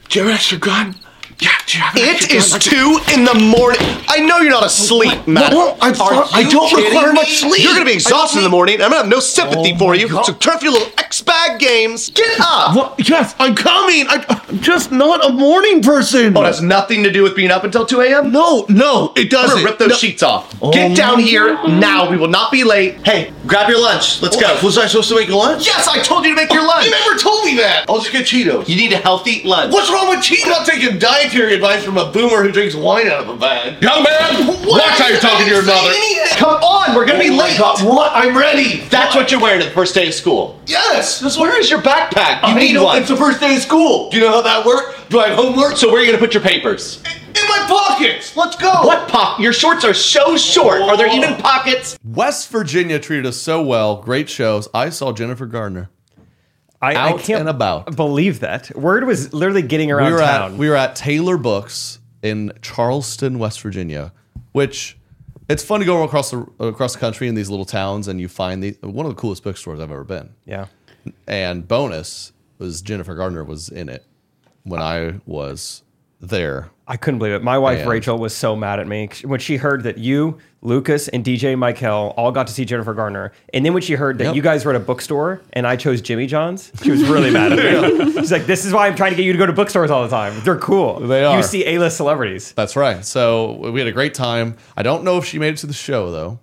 Do you have an extra gun? Yeah, do you have an It extra is gun? 2 in the morning. I know you're not asleep, Matt. No, I don't require much sleep. You're gonna be exhausted in the morning. I'm gonna have no sympathy for you. God. So turn off your little X-Bag games. Get up. Well, yes, I'm coming. I'm just not a morning person. Oh, it has nothing to do with being up until 2 a.m.? No, it I'm doesn't. gonna rip those sheets off. Get down here now. We will not be late. Hey, grab your lunch. Let's go. Was I supposed to make a lunch? Yes, I told you to make your lunch. You never told me that. I'll just get Cheetos. You need a healthy lunch. What's wrong with Cheetos? I'm not taking dietary advice from a boomer who drinks wine out of a bag. Young man, watch how you're talking to your mother. Come on, we're gonna be Oh my late. God, what? I'm ready. That's what you're wearing at the first day of school. Yes. Where is your backpack? You need one. It's the first day of school. Do you know how that works? Do I have homework? So where are you gonna put your papers? In my pockets. Let's go. What pocket? Your shorts are so short. Are there even pockets? West Virginia treated us so well. Great shows. I saw Jennifer Gardner. I Out can't and about. believe that. Word was literally getting around town. We were at Taylor Books in Charleston, West Virginia, which it's fun to go across the country in these little towns and you find one of the coolest bookstores I've ever been. Yeah. And bonus was Jennifer Gardner was in it when I was there. I couldn't believe it. My wife, Man. Rachel, was so mad at me when she heard that you, Lucas, and DJ Michael all got to see Jennifer Gardner. And then when she heard that Yep. you guys were at a bookstore and I chose Jimmy John's, she was really mad at me. She's like, this is why I'm trying to get you to go to bookstores all the time. They're cool. They are. You see A-list celebrities. That's right. So we had a great time. I don't know if she made it to the show though.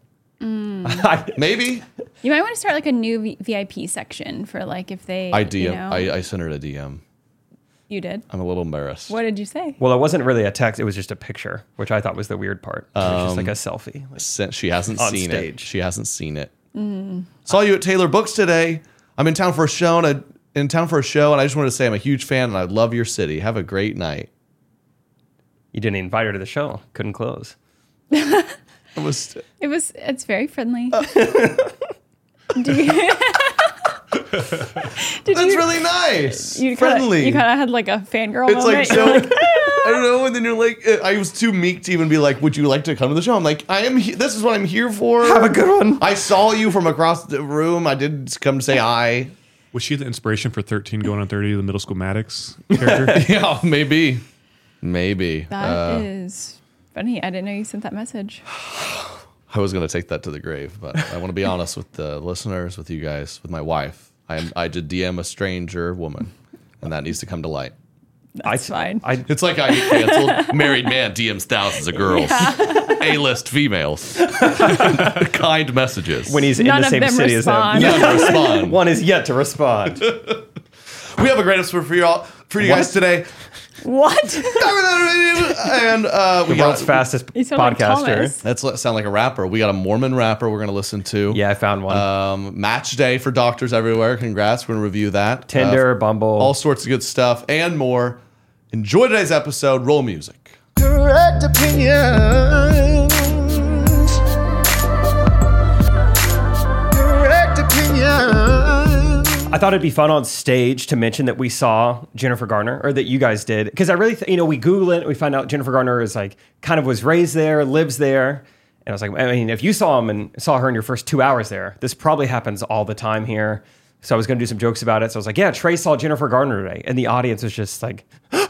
Maybe. You might want to start like a new VIP section for like if they. I DM. You know, I sent her a DM. you did. I'm a little embarrassed. What did you say? Well, it wasn't really a text. It was just a picture, which I thought was the weird part. It was just like a selfie. Like, She hasn't On seen stage. it. She hasn't seen it. Saw you at Taylor Books today. I'm in town for a show, and I just wanted to say I'm a huge fan, and I love your city. Have a great night. you didn't invite her to the show. Couldn't close. It's very friendly. That's really nice. You Friendly. kind of had like a fangirl It's moment. like so. I don't know. And then you're like, I was too meek to even be like, "Would you like to come to the show?" I'm like, "I am. This is what I'm here for." Have a good one. I saw you from across the room. I did come to say hi. Was she the inspiration for 13 going on 30, the middle school Maddox character? Yeah, maybe. That is funny. I didn't know you sent that message. I was going to take that to the grave, but I want to be honest with the listeners, with you guys, with my wife. I did DM a stranger woman, and that needs to come to light. That's fine. It's like I get canceled. Married man DMs thousands of girls. A-list females. Kind messages. When he's None in the of same them city respond. as him. None respond. One is yet to respond. We have a great episode for you guys today. What? And we The got world's fastest You sound like podcaster. Thomas. That's sound like a rapper. We got a Mormon rapper we're going to listen to. Yeah, I found one. Match Day for doctors everywhere. Congrats. We're going to review that. Tinder, Bumble. All sorts of good stuff and more. Enjoy today's episode. Roll music. Correct opinions. Correct opinions. I thought it'd be fun on stage to mention that we saw Jennifer Garner, or that you guys did, because I really, we Google it, we find out Jennifer Garner is like kind of was raised there, lives there, and I was like, I mean, if you saw her in your first 2 hours there, this probably happens all the time here. So I was going to do some jokes about it. So I was like, yeah, Trey saw Jennifer Garner today, and the audience was just like,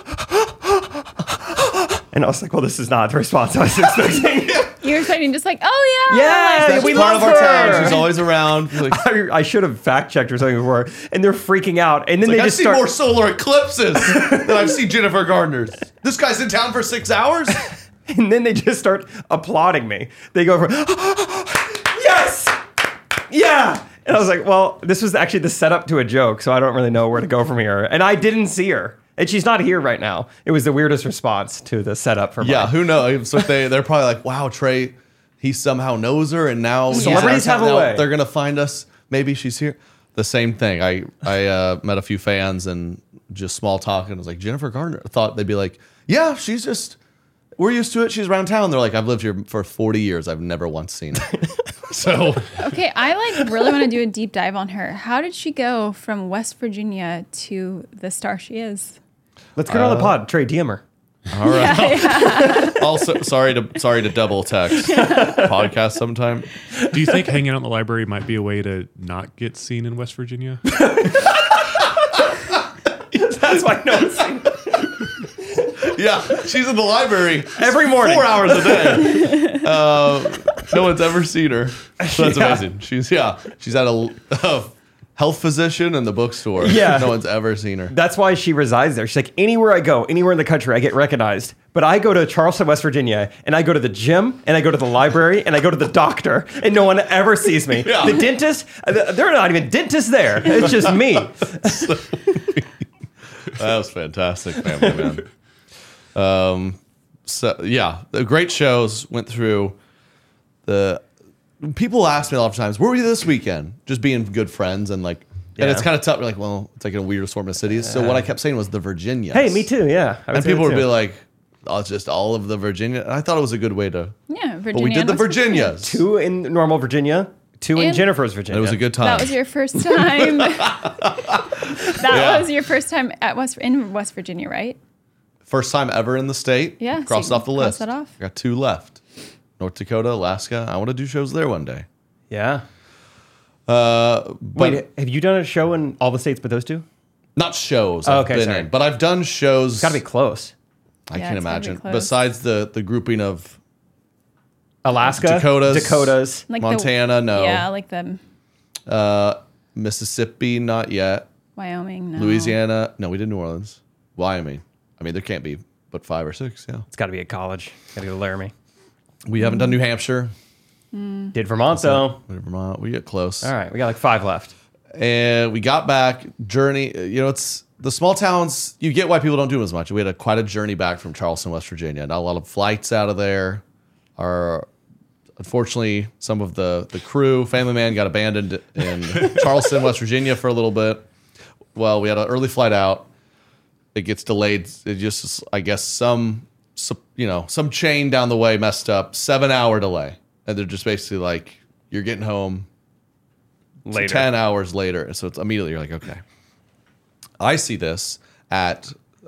and I was like, well, this is not the response I was expecting. You're expecting just like, oh yeah. Yeah, That's we part love of our her. town. She's always around. Like, I should have fact checked or something before, and they're freaking out, and then like, they I've just seen start. more solar eclipses than I've seen Jennifer Gardner's. This guy's in town for 6 hours? And then they just start applauding me. They go for, yes! Yeah! And I was like, well, this was actually the setup to a joke, so I don't really know where to go from here. And I didn't see her. And she's not here right now. It was the weirdest response to the setup for Yeah, mine. who knows? So they're probably like, wow, Trey, he somehow knows her, and now he's Celebrities out of have a town. Now way. They're gonna find us. Maybe she's here. The same thing. I met a few fans and just small talk, and I was like, Jennifer Gardner. I thought they'd be like, yeah, she's just. We're used to it. She's around town. They're like, I've lived here for 40 years. I've never once seen her. So Okay, I like really want to do a deep dive on her. How did she go from West Virginia to the star she is? Let's get her on the pod. Trey, DM her. all right. Also, sorry to double text podcast sometime. Do you think hanging out in the library might be a way to not get seen in West Virginia? That's why no one's seen her. Yeah, she's in the library Every morning. 4 hours a day. No one's ever seen her. So that's amazing. She's at a health physician and the bookstore. Yeah. No one's ever seen her. That's why she resides there. She's like, anywhere I go, anywhere in the country, I get recognized. But I go to Charleston, West Virginia, and I go to the gym, and I go to the library, and I go to the doctor, and no one ever sees me. Yeah. The dentist, they're not even dentists there. It's just me. That was fantastic, family man. So yeah, the great shows went through. People ask me a lot of times, where were you this weekend? Just being good friends and like, and it's Yeah. kind of tough. You're like, well, it's like in a weird assortment of cities. So what I kept saying was the Virginias. Hey, me too, yeah. I would And say people that would be too. like, oh, it's just all of the Virginia. And I thought it was a good way to. Yeah, Virginia. But we did the West Virginia. Virginias. 2 in normal Virginia, 2 in And- Jennifer's Virginia. It was a good time. That was your first time. That was your first time in West Virginia, right? First time ever in the state. Yeah, so Crossed you off the cross list. that off. I got 2 left. North Dakota, Alaska. I want to do shows there one day. Yeah. But Wait, have you done a show in all the states but those 2? not shows Oh, I've okay, been sorry. in, but I've done shows. It's got to be close. I Yeah, can't it's gotta be imagine. close. Besides the grouping of Alaska, Dakotas. Like Montana, no. Yeah, like the Mississippi, not yet. Wyoming, no. Louisiana, no, we did New Orleans. Wyoming. I mean, there can't be but 5 or 6, yeah. It's got to be at college. Got to go to Laramie. We haven't done New Hampshire. Did Vermont, though. Vermont, we get close. All right, we got like 5 left. And we got back, journey, it's the small towns, you get why people don't do as much. We had quite a journey back from Charleston, West Virginia. Not a lot of flights out of there. Unfortunately, some of the crew, Family Man, got abandoned in Charleston, West Virginia for a little bit. Well, we had an early flight out. It gets delayed. It just, I guess, some chain down the way messed up. 7-hour delay. And they're just basically like, you're getting home Later. 10 hours later. So it's immediately, you're like, okay. I see this at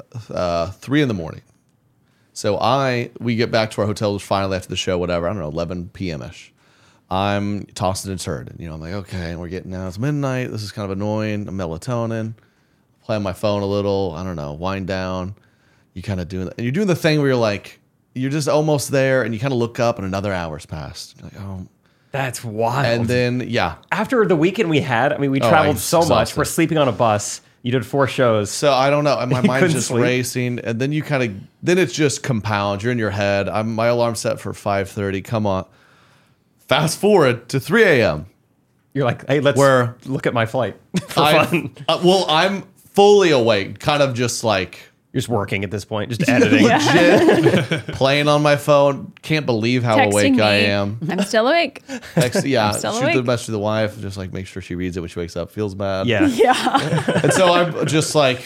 3 in the morning. So we get back to our hotel finally after the show, whatever, I don't know, 11 p.m.-ish. I'm tossing and turning. I'm like, okay, we're getting now. It's midnight. This is kind of annoying. I'm melatonin. Play on my phone a little. I don't know, wind down. You kind of doing that. And you're doing the thing where you're like, you're just almost there and you kind of look up and another hour's passed. You're like, oh. That's wild. And then, yeah. after the weekend we had, we I traveled was so much. exhausted. We're sleeping on a bus. You did 4 shows. So I don't know. And my You mind's couldn't just sleep? racing. And then then it's just compounds. You're in your head. My alarm's set for 5:30. Come on. Fast forward to 3 a.m. You're like, hey, let's Where look at my flight for fun. I'm fully awake, kind of just like You're just working at this point, just editing. legit playing on my phone. Can't believe how Texting awake me. I am. I'm still awake. Yeah, still shoot the awake. message to the wife, just like make sure she reads it when she wakes up. Feels bad. Yeah. Yeah. And so I'm just like,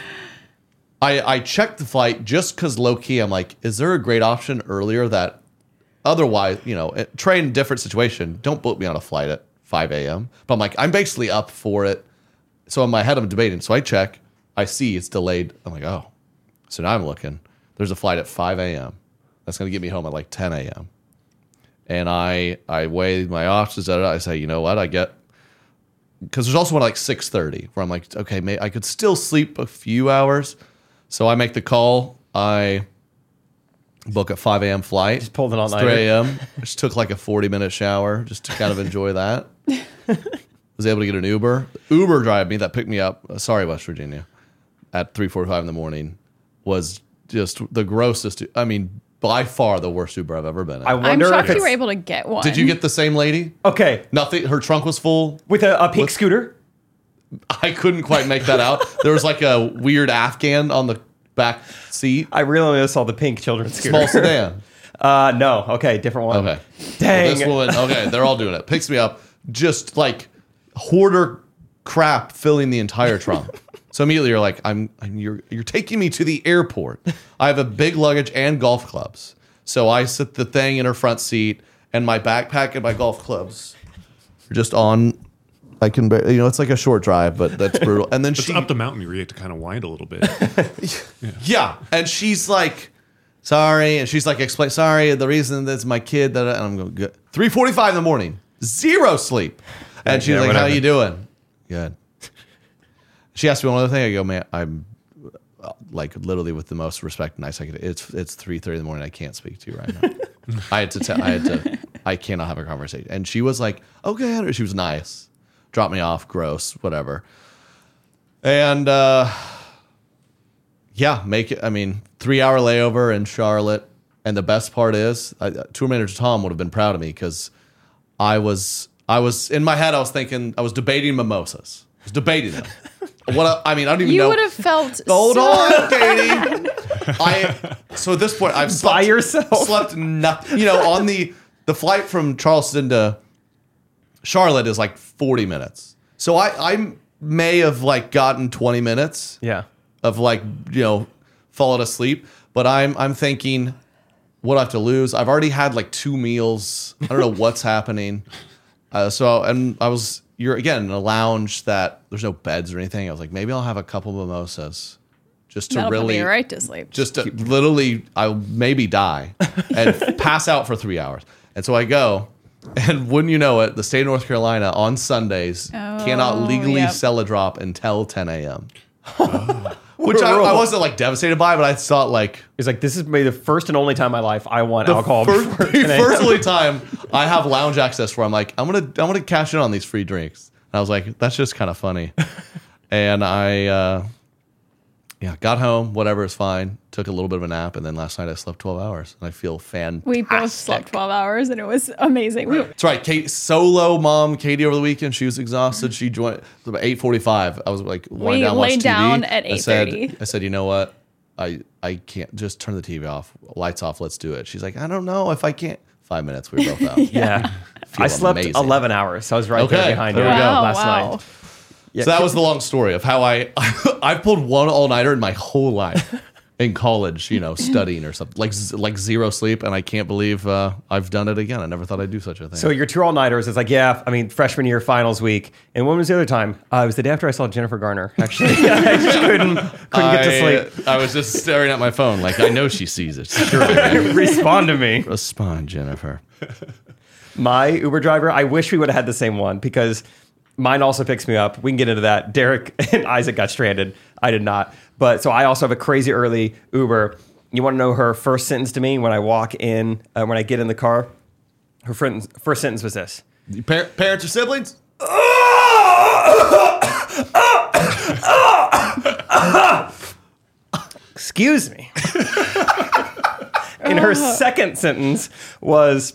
I checked the flight just because low key, I'm like, is there a great option earlier that otherwise, train different situation. Don't book me on a flight at 5 a.m. But I'm like, I'm basically up for it. So in my head, I'm debating. So I check, I see it's delayed. I'm like, oh. So now I'm looking. There's a flight at 5 a.m. That's going to get me home at like 10 a.m. And I weigh my options. I say, you know what? Because there's also one at like 6:30 where I'm like, okay, I could still sleep a few hours. So I make the call. I book a 5 a.m. flight. Just pulled an It's all-nighter. 3 a.m. Just took like a 40-minute shower just to kind of enjoy that. Was able to get an Uber. Uber drive me that picked me up. Sorry, West Virginia. At 3:45 in the morning was just the grossest. I mean, by far the worst Uber I've ever been in. I I'm wonder shocked if you it's were able to get one. Did you get the same lady? okay Nothing. Her trunk was full. with a pink scooter. I couldn't quite make that out. There was like a weird Afghan on the back seat. I really only saw the pink children's scooter. Small sedan. No. Okay, different one. Okay. Dang. Well, this woman, okay, they're all doing it. Picks me up, just like hoarder crap filling the entire trunk. So immediately you're like, you're taking me to the airport. I have a big luggage and golf clubs. So I sit the thing in her front seat and my backpack and my golf clubs are just on. I can, it's like a short drive, but that's brutal. And then It's she, up the mountain. You have to kind of wind a little bit. yeah, and she's like, sorry, and she's like, explain, sorry, the reason that's my kid that, and I'm going, good. 3:45 in the morning, 0 sleep, and she's Yeah, like, whatever. how you doing? Good. She asked me one other thing. I go, man, I'm like literally with the most respect and nice I could. It's 3:30 in the morning. I can't speak to you right now. I cannot have a conversation. And she was like, okay. She was nice. Drop me off. Gross. Whatever. And make it. I mean, 3-hour layover in Charlotte. And the best part is, tour manager Tom would have been proud of me because I was in my head. I was thinking, I was debating mimosas. I was debating them. I don't even know. You would have felt Hold so on, Katie. So at this point, I've slept, By yourself. slept nothing. On the flight from Charleston to Charlotte is like 40 minutes. So I may have like gotten 20 minutes Yeah. of like, falling asleep. But I'm thinking, what do I have to lose? I've already had like 2 meals. I don't know what's happening. You're again in a lounge that there's no beds or anything. I was like, maybe I'll have a couple mimosas just to That'll put really, me right to sleep. just to literally, I'll maybe die and pass out for 3 hours. And so I go, and wouldn't you know it, the state of North Carolina on Sundays cannot legally sell a drop until 10 a.m. Which I wasn't like devastated by, but I thought like, He's like, this is maybe the first and only time in my life I want alcohol. first, before 10 a.m. first only time I have lounge access where I'm like, I'm gonna cash in on these free drinks. And I was like, that's just kind of funny. And I got home, whatever, it's fine. Took a little bit of a nap, and then last night I slept 12 hours, and I feel fantastic. We both slept 12 hours and it was amazing. That's right. Solo mom Katie over the weekend. She was exhausted. She joined it was about 8:45. I was like lying down, watching laid TV. down at 8:30. I said, you know what? I can't just turn the TV off. Lights off. Let's do it. She's like, I don't know if I can't. 5 minutes. We were both out. Yeah. I slept amazing. 11 hours. So I was right there Okay, behind there you we go. last Wow. night. So that was the long story of how I've pulled one all-nighter in my whole life in college, studying or something, like zero sleep, and I can't believe I've done it again. I never thought I'd do such a thing. So your 2 all-nighters, it's like, freshman year finals week. And when was the other time? It was the day after I saw Jennifer Garner, actually. I just couldn't get to sleep. I was just staring at my phone like, I know she sees it. Surely. Respond to me. Respond, Jennifer. My Uber driver, I wish we would have had the same one because mine also picks me up. We can get into that. Derek and Isaac got stranded. I did not. But so I also have a crazy early Uber. You want to know her first sentence to me when I walk in, when I get in the car? Her first sentence was this. Parents or siblings? Excuse me. And her second sentence was,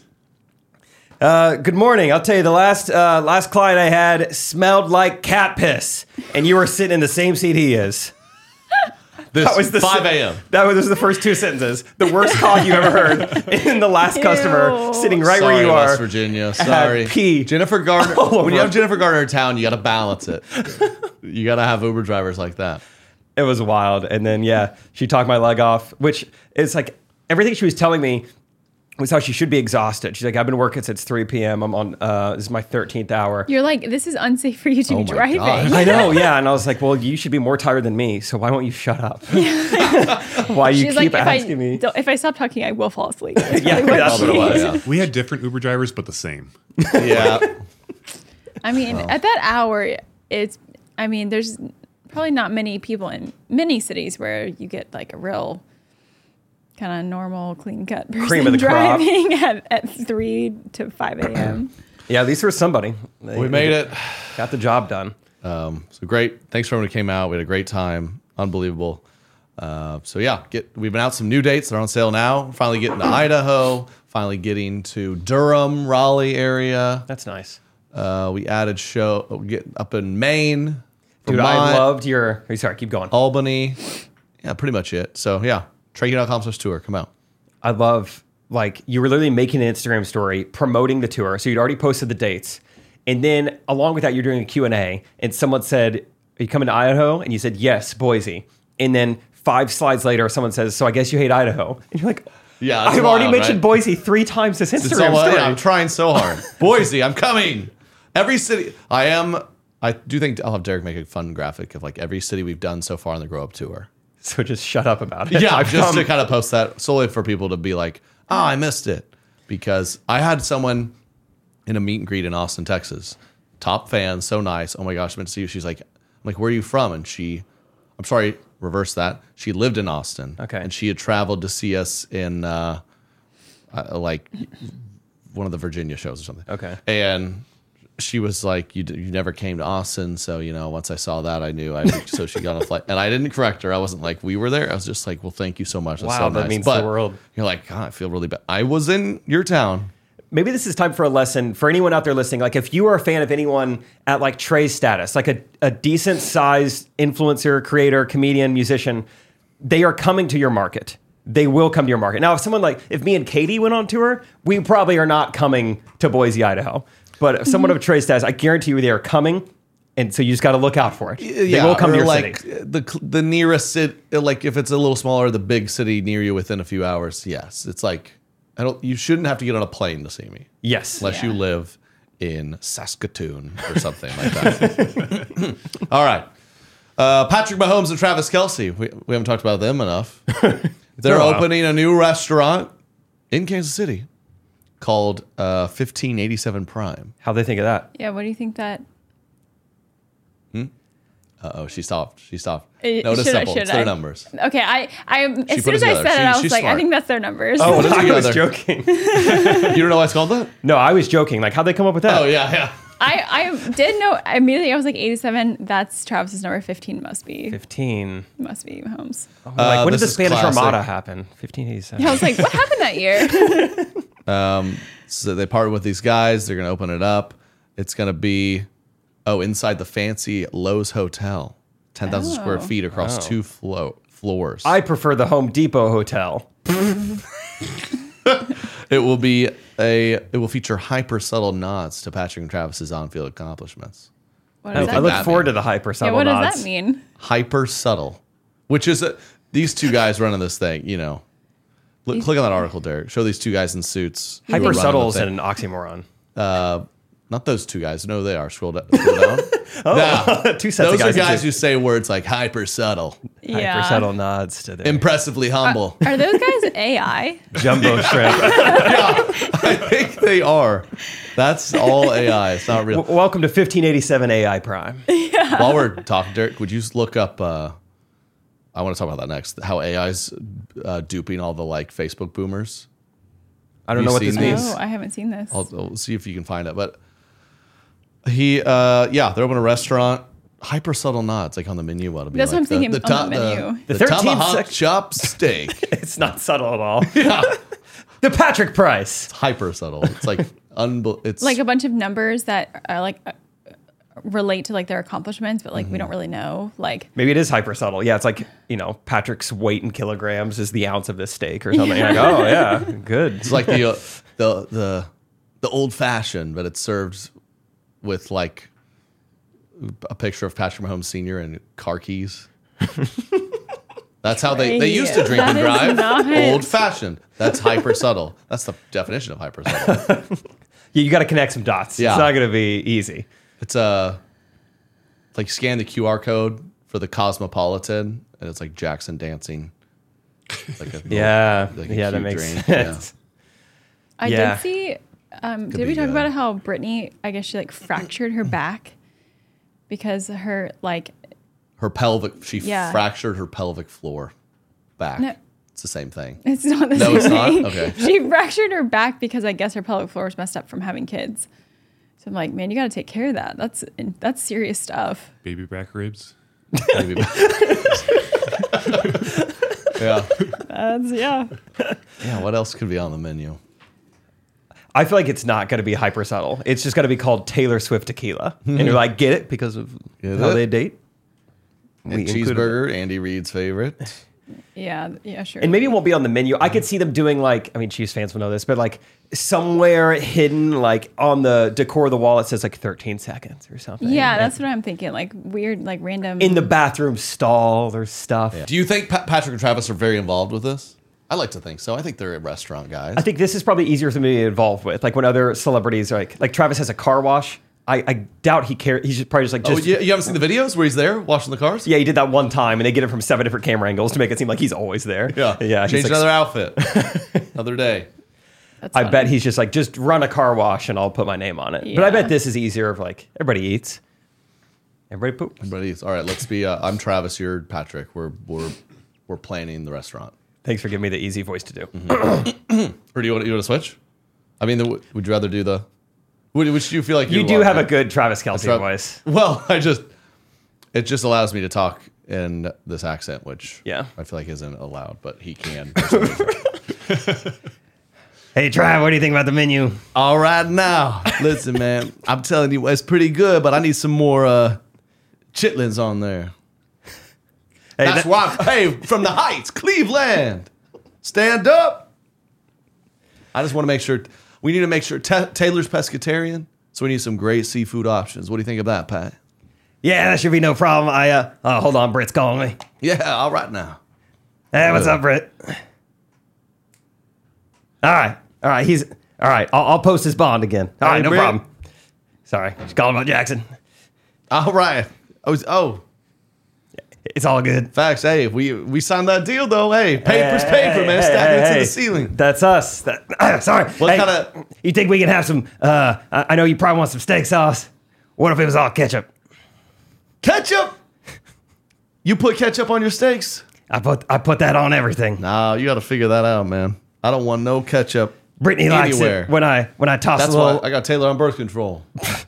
good morning. I'll tell you, the last client I had smelled like cat piss, and you were sitting in the same seat he is. This was the 5 a.m. Those are the first 2 sentences. The worst call you ever heard. In the last customer Ew. sitting right Sorry, where you West are. Virginia. Sorry. pee Jennifer Garner. all over. When you have Jennifer Garner in town, you got to balance it. You got to have Uber drivers like that. It was wild. And then, she talked my leg off, which is like everything she was telling me was how she should be exhausted. She's like, I've been working since 3 p.m. I'm on, this is my 13th hour. You're like, this is unsafe for you to Oh be my driving. gosh. I know, yeah. And I was like, well, you should be more tired than me, so why won't you shut up? Why you She's keep like, asking me? if I stop talking, I will fall asleep. That's Yeah, probably what that's what it she was. is. Yeah. We had different Uber drivers, but the same. Yeah. I mean, at that hour, there's probably not many people in many cities where you get like a real kind of normal, clean cut person Cream of the crop. driving at 3 to 5 a.m. Yeah, at least there was somebody. We made it. Got the job done. So great. Thanks for everyone who came out. We had a great time. Unbelievable. We've been out some new dates. They're on sale now. Finally getting to Idaho. Finally getting to Durham, Raleigh area. That's nice. We added get up in Maine, Dude, Vermont, I loved your... Sorry, keep going. Albany. Yeah, pretty much it. So yeah, Trekkie.com/tour. Come out. I love, like, you were literally making an Instagram story promoting the tour. So you'd already posted the dates. And then along with that, you're doing a Q&A. And someone said, are you coming to Idaho? And you said, yes, Boise. And then 5 slides later, someone says, so I guess you hate Idaho. And you're like, Yeah, it's I've already wild, mentioned right? Boise 3 times this It's Instagram all- story. I'm trying so hard. Boise, I'm coming. Every city. I do think I'll have Derek make a fun graphic of like every city we've done so far on the Grow Up Tour. So just shut up about it. Yeah, I've just come- to kind of post that solely for people to be like, oh, I missed it. Because I had someone in a meet and greet in Austin, Texas. Top fan, so nice. Oh my gosh, I meant to see you. She's like, I'm like, where are you from? And I'm sorry, reverse that. She lived in Austin. Okay. And she had traveled to see us in like one of the Virginia shows or something. Okay. And she was like, you never came to Austin. So, once I saw that, I knew. So she got on a flight. And I didn't correct her. I wasn't like, we were there. I was just like, well, thank you so much. That's Wow, so that nice. means But the world. You're like, God, I feel really bad. I was in your town. Maybe this is time for a lesson for anyone out there listening. Like, if you are a fan of anyone at like Trey's status, like a decent sized influencer, creator, comedian, musician, they are coming to your market. They will come to your market. Now, if me and Katie went on tour, we probably are not coming to Boise, Idaho. But if someone of Trey's status, I guarantee you they are coming. And so you just got to look out for it. They will come to your like city. the nearest city, like if it's a little smaller, the big city near you within a few hours. Yes. It's like, you shouldn't have to get on a plane to see me. Yes. Unless you live in Saskatoon or something like that. All right. Patrick Mahomes and Travis Kelce. We haven't talked about them enough. They're opening a new restaurant in Kansas City called 1587 Prime. How'd they think of that? Yeah, what do you think that? Uh-oh, she stopped. Should Notice I- simple. should It's their I? numbers. Okay, I as put soon it as I together. said it, I She's was like, smart. I think that's their numbers. Oh, what is it I was together? joking. You don't know why it's called that? No, I was joking. Like, how'd they come up with that? Oh, yeah. I did know immediately. I was like 87. That's Travis's number. 15 must be 15. Mahomes. Like, when did this the is Spanish classic. Armada happen? 1587. I was like, what happened that year? So they partnered with these guys. They're going to open it up. It's going to be, inside the fancy Lowe's Hotel. 10,000 square feet across two floors. I prefer the Home Depot Hotel. It will feature hyper subtle nods to Patrick and Travis's on-field accomplishments. What does I that look mean? that forward mean? to the hyper Yeah, subtle what nods. does that mean? Hyper subtle, which is these two guys running this thing. Click on that article, Derek. Show these two guys in suits. who are Hyper running subtle the is thing. an oxymoron. Not those two guys. No, they are. Scroll down. Two sets Those of are guys. guys who say words like hyper subtle, Yeah. Hyper subtle nods to their impressively humble. Are those guys AI? jumbo shrimp. I think they are. That's all AI. It's not real. Welcome to 1587 AI Prime. While we're talking, Derek, would you just look up? I want to talk about that next. How AI's duping all the like Facebook boomers. I don't Have know you what this seen means. these? Oh, I haven't seen this. I'll see if you can find it. But they're opening a restaurant. Hyper subtle nods, like on the menu. What'll be That's what like I'm thinking on the menu. The, The 13 tomahawk sec- chop steak. It's not subtle at all. The Patrick Price. Hyper subtle. It's like it's Like a bunch of numbers that are like relate to like their accomplishments, but like we don't really know. Like Maybe it is hyper subtle. Yeah, it's like, Patrick's weight in kilograms is the ounce of this steak or something. You're like, oh, yeah, good. It's like the old fashioned, but it's served with like a picture of Patrick Mahomes Sr. and car keys. That's how they used to drink That and is drive. not- Old fashioned. That's hyper subtle. That's the definition of hyper subtle. Yeah, you got to connect some dots. Yeah. It's not going to be easy. It's like scan the QR code for the Cosmopolitan, and it's like Jackson dancing. Like a Yeah. like a Yeah, that cute makes drink. sense. I Yeah. did see. Did be we talk good. about how Brittany? I guess she like fractured her back because her like Her pelvic. She Yeah. fractured her pelvic floor back. No. It's the same thing. it's not the No, same it's not? thing. Okay. She fractured her back because I guess her pelvic floor was messed up from having kids. So I'm like, man, you got to take care of that. That's serious stuff. Baby back ribs. Maybe. Yeah. Yeah. Yeah. What else could be on the menu? I feel like it's not going to be hyper subtle. It's just going to be called Taylor Swift Tequila. And you're like, get it because of Get how it? they date? And We included cheeseburger, Andy Reid's favorite. Yeah. Sure. And maybe it won't be on the menu. I could see them doing Chiefs fans will know this, but like somewhere hidden, like on the decor of the wall, it says like 13 seconds or something. Yeah, that's what I'm thinking. Like weird, like random. In the bathroom stall, there's stuff. Do you think Patrick and Travis are very involved with this? I like to think so. I think they're restaurant guys. I think this is probably easier for me to be involved with. Like when other celebrities are like Travis has a car wash. I doubt he cares. He's probably just like, Oh, you haven't seen the videos where he's there washing the cars? yeah, he did that one time, and they get it from 7 different camera angles to make it seem like he's always there. Yeah. yeah. Change he's like, another outfit. Another day. That's I fun. bet he's just like, just run a car wash and I'll put my name on it. But I Yeah. bet this is easier if like everybody eats. Everybody poops. Everybody eats. All right, let's be. I'm Travis. You're Patrick. We're planning the restaurant. Thanks for giving me the easy voice to do. Or do you want to switch? I mean, would you rather do the? Which do you feel like You do have a good Travis Kelce voice. Well, it just allows me to talk in this accent, which Yeah. I feel like isn't allowed, but he can. Hey, Trav, what do you think about the menu? All right, now listen, man. I'm telling you, it's pretty good, but I need some more chitlins on there. Hey, That's why. Hey, from the Heights, Cleveland, stand up. I just want to make sure. We need to make sure Taylor's pescatarian, so we need some great seafood options. What do you think of that, Pat? Yeah, that should be no problem. Hold on, Britt's calling me. Yeah, all right now. Hey, what's up, Britt? All right. All right. I'll post his bond again. All right, Hey, no Britt. problem. Sorry, just calling about Jackson. All right. It's all good. Facts. Hey, we signed that deal though. Hey, paper's paper, man. Stacking it to the ceiling. That's us. Sorry. What Hey, kinda- You think we can have some? I know you probably want some steak sauce. What if it was all ketchup? Ketchup. You put ketchup on your steaks? I put that on everything. Nah, you got to figure that out, man. I don't want no ketchup. Brittany likes anywhere. it when I toss That's a why little. I got Taylor on birth control.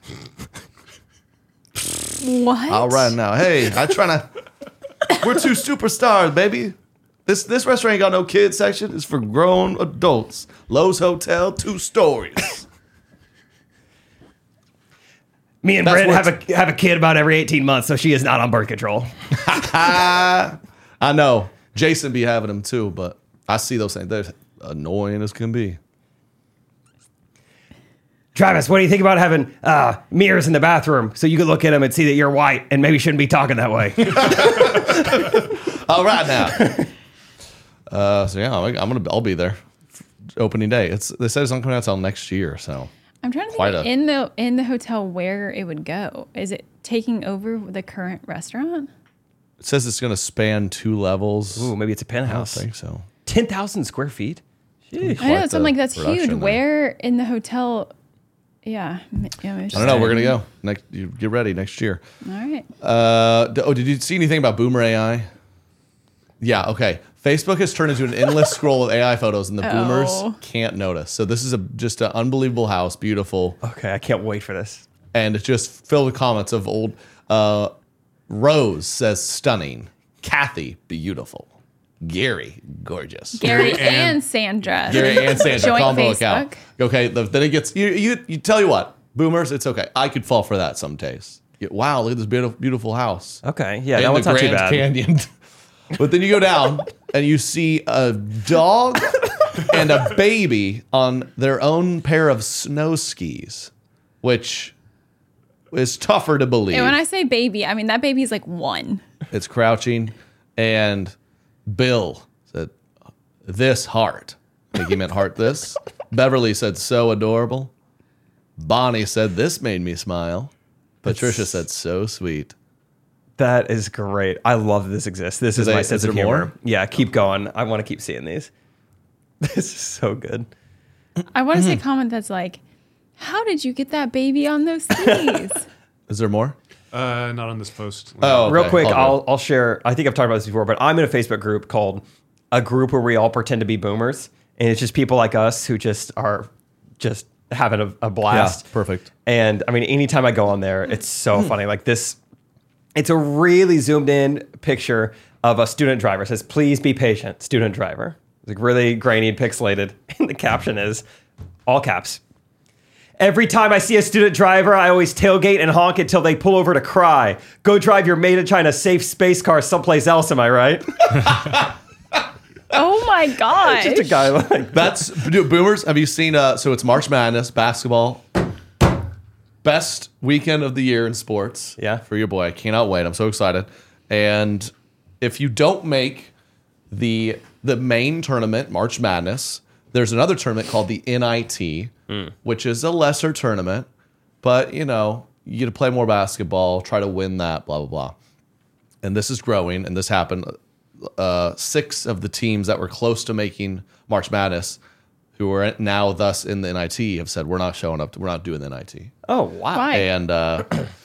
What? All right now. Hey, we're two superstars, baby. This restaurant ain't got no kids section. It's for grown adults. Lowe's Hotel, 2 stories. Me and That's Britt have a kid about every 18 months, so she is not on birth control. I know. Jason be having them too, but I see those things. They're annoying as can be. Travis, what do you think about having mirrors in the bathroom so you can look at them and see that you're white and maybe shouldn't be talking that way? All right now. So yeah, I'll be there. Opening day. They said it's not coming out until next year. So I'm trying to Quite think in the hotel where it would go. Is it taking over the current restaurant? it says it's going to span 2 levels. Ooh, maybe it's a I don't penthouse. think so. 10,000 square feet? Sheesh. I know, Quite so I'm the like, that's production huge. there. Where in the hotel? Yeah. I don't know. We're gonna go next. You get ready next year. All right. Did you see anything about Boomer AI? Yeah. Okay. Facebook has turned into an endless scroll of AI photos, and the boomers can't notice. So this is just an unbelievable house, beautiful, Okay, I can't wait for this. and it's just filled with comments of old. Rose says stunning. Kathy, beautiful. Gary, gorgeous. Gary and- and Sandra. Gary and Sandra Joint combo account. Facebook. Okay, then it gets you tell you what, boomers, it's okay. I could fall for that some days. Wow, look at this beautiful house. Okay, yeah, In that the one's not too Grand bad. Canyon. But then you go down and you see a dog and a baby on their own pair of snow skis, which is tougher to believe. And when I say baby, I mean that baby is like 1. It's crouching, and Bill said, "This heart." I think he meant heart this. Beverly said, "So adorable." Bonnie said, "This made me smile." Patricia said, "So sweet." That is great. I love that this exists. This is my is sense there of humor. more? Yeah, keep going. I want to keep seeing these. This is so good. I want to say a comment that's like, how did you get that baby on those skis? Is there more? Not on this post. Oh, Real okay. quick, All good. I'll share. I think I've talked about this before, but I'm in a Facebook group called A Group Where We All Pretend to Be Boomers. And it's just people like us who just are just having a blast. Yeah, perfect. And I mean, anytime I go on there, it's so funny. Like this, it's a really zoomed in picture of a student driver. It says, "Please be patient, student driver." It's like really grainy and pixelated. And the caption is all caps. "Every time I see a student driver, I always tailgate and honk until they pull over to cry. Go drive your made in China safe space car someplace else, am I right?" Oh my gosh. Just a guy like That's boomers. Have you seen? So it's March Madness basketball. Best weekend of the year in sports. Yeah. For your boy. I cannot wait. I'm so excited. And if you don't make the main tournament, March Madness, there's another tournament called the NIT, which is a lesser tournament, but you get to play more basketball, try to win that, blah, blah, blah. And this is growing, and this happened. 6 of the teams that were close to making March Madness, who are now thus in the NIT, have said, we're not showing up. We're not doing the NIT. oh wow. Why? And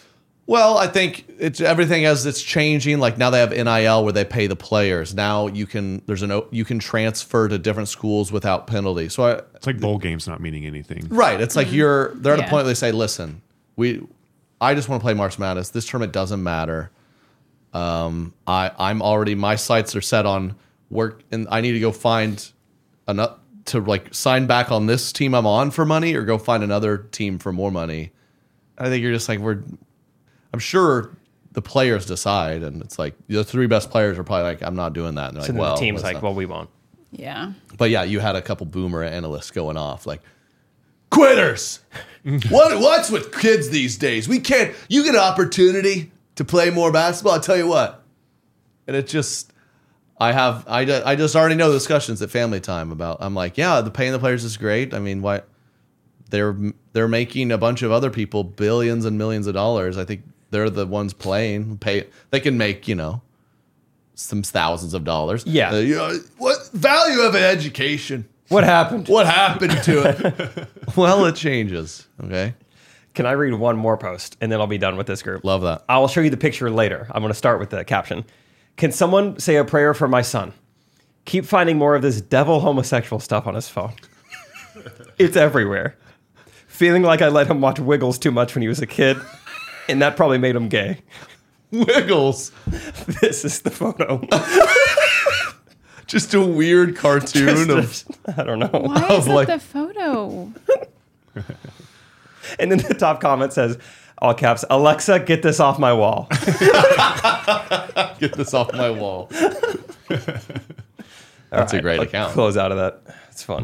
Well, I think it's everything as it's changing. Like now they have NIL where they pay the players. Now you can you can transfer to different schools without penalty. So It's like bowl games not meaning anything. right, it's like they're at a Yeah. point where they say, listen, I just want to play March Madness. This tournament doesn't matter. I'm already my sights are set on work, and I need to go find enough to like sign back on this team I'm on for money, or go find another team for more money. I think you're just like I'm sure the players decide, and it's like the 3 best players are probably like, I'm not doing that. And they're So like, then well, the team's that's like, not- well, we won't. Yeah. But yeah, you had a couple boomer analysts going off like, quitters. What's with kids these days? We can't. You get an opportunity to play more basketball. I'll tell you what. And it just, I just already know the discussions at family time about. I'm like, yeah, the paying the players is great. I mean, why? They're making a bunch of other people billions and millions of dollars. I think they're the ones playing. They can make some thousands of dollars. Yeah. What value of an education? What happened? What happened to it? Well, it changes. Okay. Can I read one more post and then I'll be done with this group? Love that. I will show you the picture later. I'm going to start with the caption. Can someone say a prayer for my son? Keep finding more of this devil homosexual stuff on his phone. It's everywhere. Feeling like I let him watch Wiggles too much when he was a kid, and that probably made him gay. Wiggles. This is the photo. Just a weird cartoon of. I don't know. Why is that like- the photo? And then the top comment says, all caps, Alexa, get this off my wall. Get this off my wall. That's a great Like, account. Close out of that. It's fun.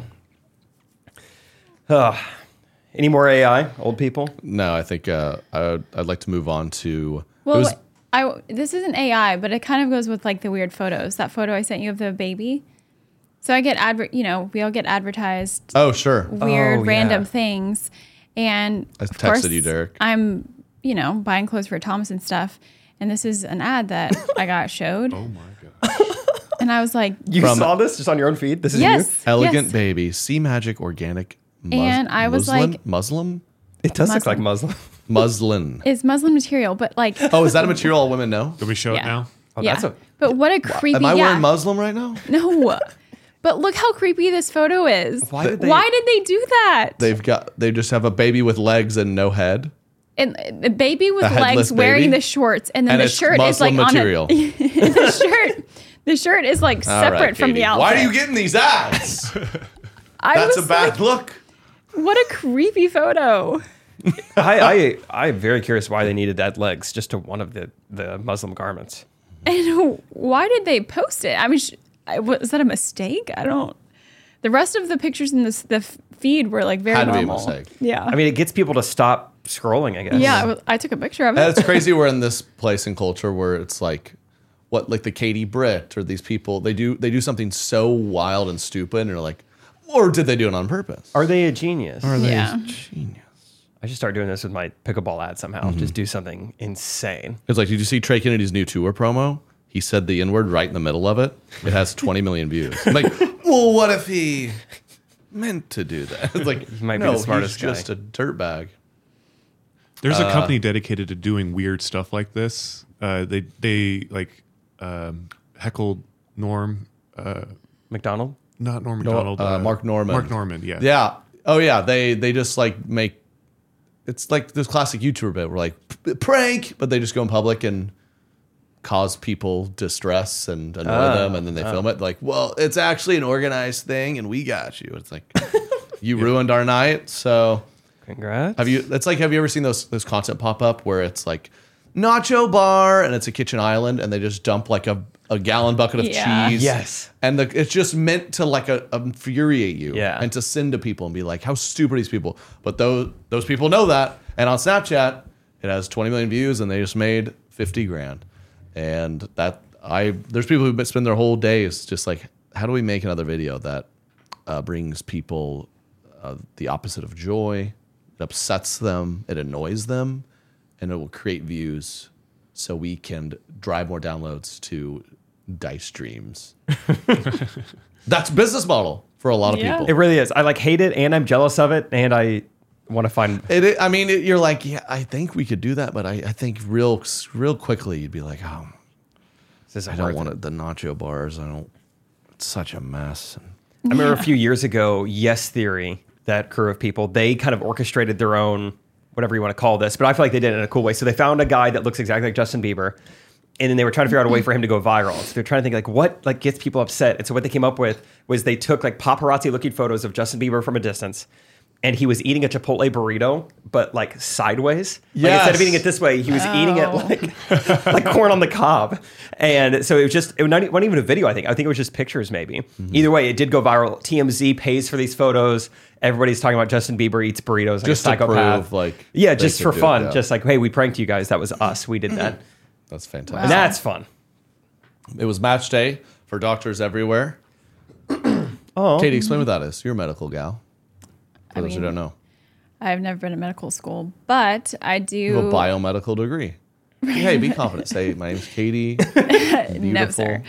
Any more AI, old people? No, I think I'd like to move on to. Well, this isn't AI, but it kind of goes with like the weird photos. That photo I sent you of the baby. So I get we all get advertised Oh, sure. weird Oh, random yeah. things, and I of texted course, you, Derek. I'm buying clothes for Thomas and stuff, and this is an ad that I got showed, Oh my god. and I was like, You From- saw this just on your own feed? This is yes, Elegant yes. baby, Sea Magic Organic. And I was like- Muslin? you? It does look like Muslim. Muslim. Muslin. It's Muslim material, but like, Oh, is that a material all women know? Do we show it yeah, now? Oh, yeah. that's a- But what a creepy. Am I yeah. wearing Muslim right now? No. But look how creepy this photo is. Why did they do that? They just have a baby with legs and no head. And the baby with A headless legs wearing baby? the shorts, and then And the it's shirt is like Muslim material. on a, the shirt is like All separate right, from the Katie. outfit. Why are you getting these ads? I That's a was bad like, look. what a creepy photo. I'm very curious why they needed that legs just to one of the Muslim garments. And why did they post it? I mean, was that a mistake? I don't. The rest of the pictures in the feed were like very Had to be a normal. mistake. Yeah. I mean, it gets people to stop scrolling, I guess. yeah, I took a picture of it. And it's crazy we're in this place in culture where it's like like the Katie Britt or these people, they do something so wild and stupid and you're like, or did they do it on purpose? Are they a genius? yeah. Genius. I should start doing this with my pickleball ad somehow. Mm-hmm. Just do something insane. It's like, did you see Trey Kennedy's new tour promo? He said the N-word right in the middle of it. It has 20 million views. I'm like, well, what if he meant to do that? It's like, might be no, the smartest he's just a dirtbag. There's a company dedicated to doing weird stuff like this. They like heckled Norm, McDonald? not Norm Macdonald, Mark Norman. Mark Norman, yeah. Yeah. Oh, yeah. They just like make, it's like this classic YouTuber bit where like, prank, but they just go in public and cause people distress and annoy them, and then they film it like, well, it's actually an organized thing and we got you. It's like, you ruined our night. So Congrats. have you ever seen those content pop up where it's like nacho bar and it's a kitchen island and they just dump like a gallon bucket of Yeah. cheese? Yes. And it's just meant to like infuriate you, Yeah. and to send to people and be like, how stupid are these people? But those people know that. And on Snapchat, it has 20 million views and they just made 50 grand. And there's people who spend their whole days just like, how do we make another video that brings people the opposite of joy? It upsets them, it annoys them, and it will create views so we can drive more downloads to Dice Streams. That's business model for a lot of Yeah. people. It really is. I like hate it and I'm jealous of it and I want to find. I mean, you're like, yeah, I think we could do that, but I think real quickly you'd be like, oh, This I don't want it. The nacho bars. I don't. It's such a mess. I remember a few years ago, Yes Theory, that crew of people, they kind of orchestrated their own, whatever you want to call this, but I feel like they did it in a cool way. So they found a guy that looks exactly like Justin Bieber, and then they were trying to figure out a way for him to go viral. So they're trying to think like what like gets people upset. And so what they came up with was they took like paparazzi looking photos of Justin Bieber from a distance, and he was eating a Chipotle burrito, but like sideways. Like instead of eating it this way, he was eating it like corn on the cob. And so it wasn't even a video, I think. I think it was just pictures maybe. Either way, it did go viral. TMZ pays for these photos. Everybody's talking about Justin Bieber eats burritos like Just a to psychopath. prove, like, yeah, they just could for do it, fun. yeah. Just like, hey, we pranked you guys. That was us. We did that. That's fantastic. And that's fun. It was match day for doctors everywhere. Oh. Katie, explain what that is. You're a medical gal. For those who don't know. I've never been to medical school, but I do. You have a biomedical degree. Hey, be confident. Say, my name's Katie. No, sir.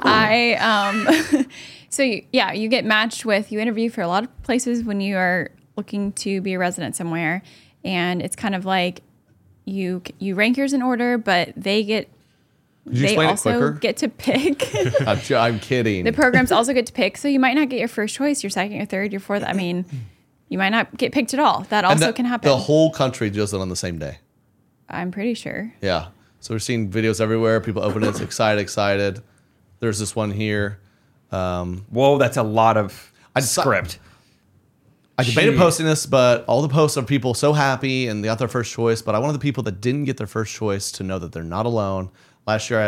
So you get matched with, you interview for a lot of places when you are looking to be a resident somewhere. And it's kind of like you rank yours in order, but they explain it also quicker? get to pick. I'm kidding. The programs also get to pick. So you might not get your first choice, your second, your third, your fourth. I mean, you might not get picked at all. That also can happen. The whole country does it on the same day. I'm pretty sure. Yeah. So we're seeing videos everywhere. People open it, excited. There's this one here. Whoa, that's a lot of script. I debated posting this, but all the posts are people so happy and they got their first choice. But I wanted the people that didn't get their first choice to know that they're not alone. Last year,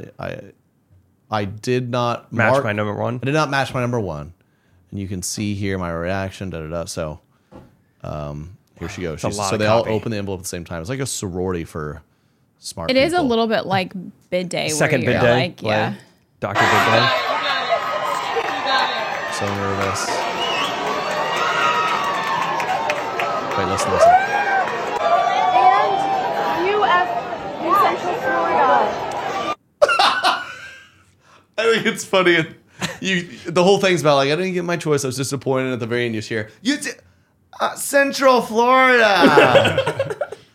I did not Match my number one. I did not match my number one, and you can see here my reaction. So, here she goes. a lot So of they all copy. open the envelope at the same time. It's like a sorority for smart. It people. is a little bit like bid day. Second where bid you're day. like, yeah. Dr. Big Day. So nervous. Wait, listen. And UF in Central Florida. I think it's funny. The whole thing's about like I didn't get my choice. I was disappointed at the very end. You just hear Central Florida.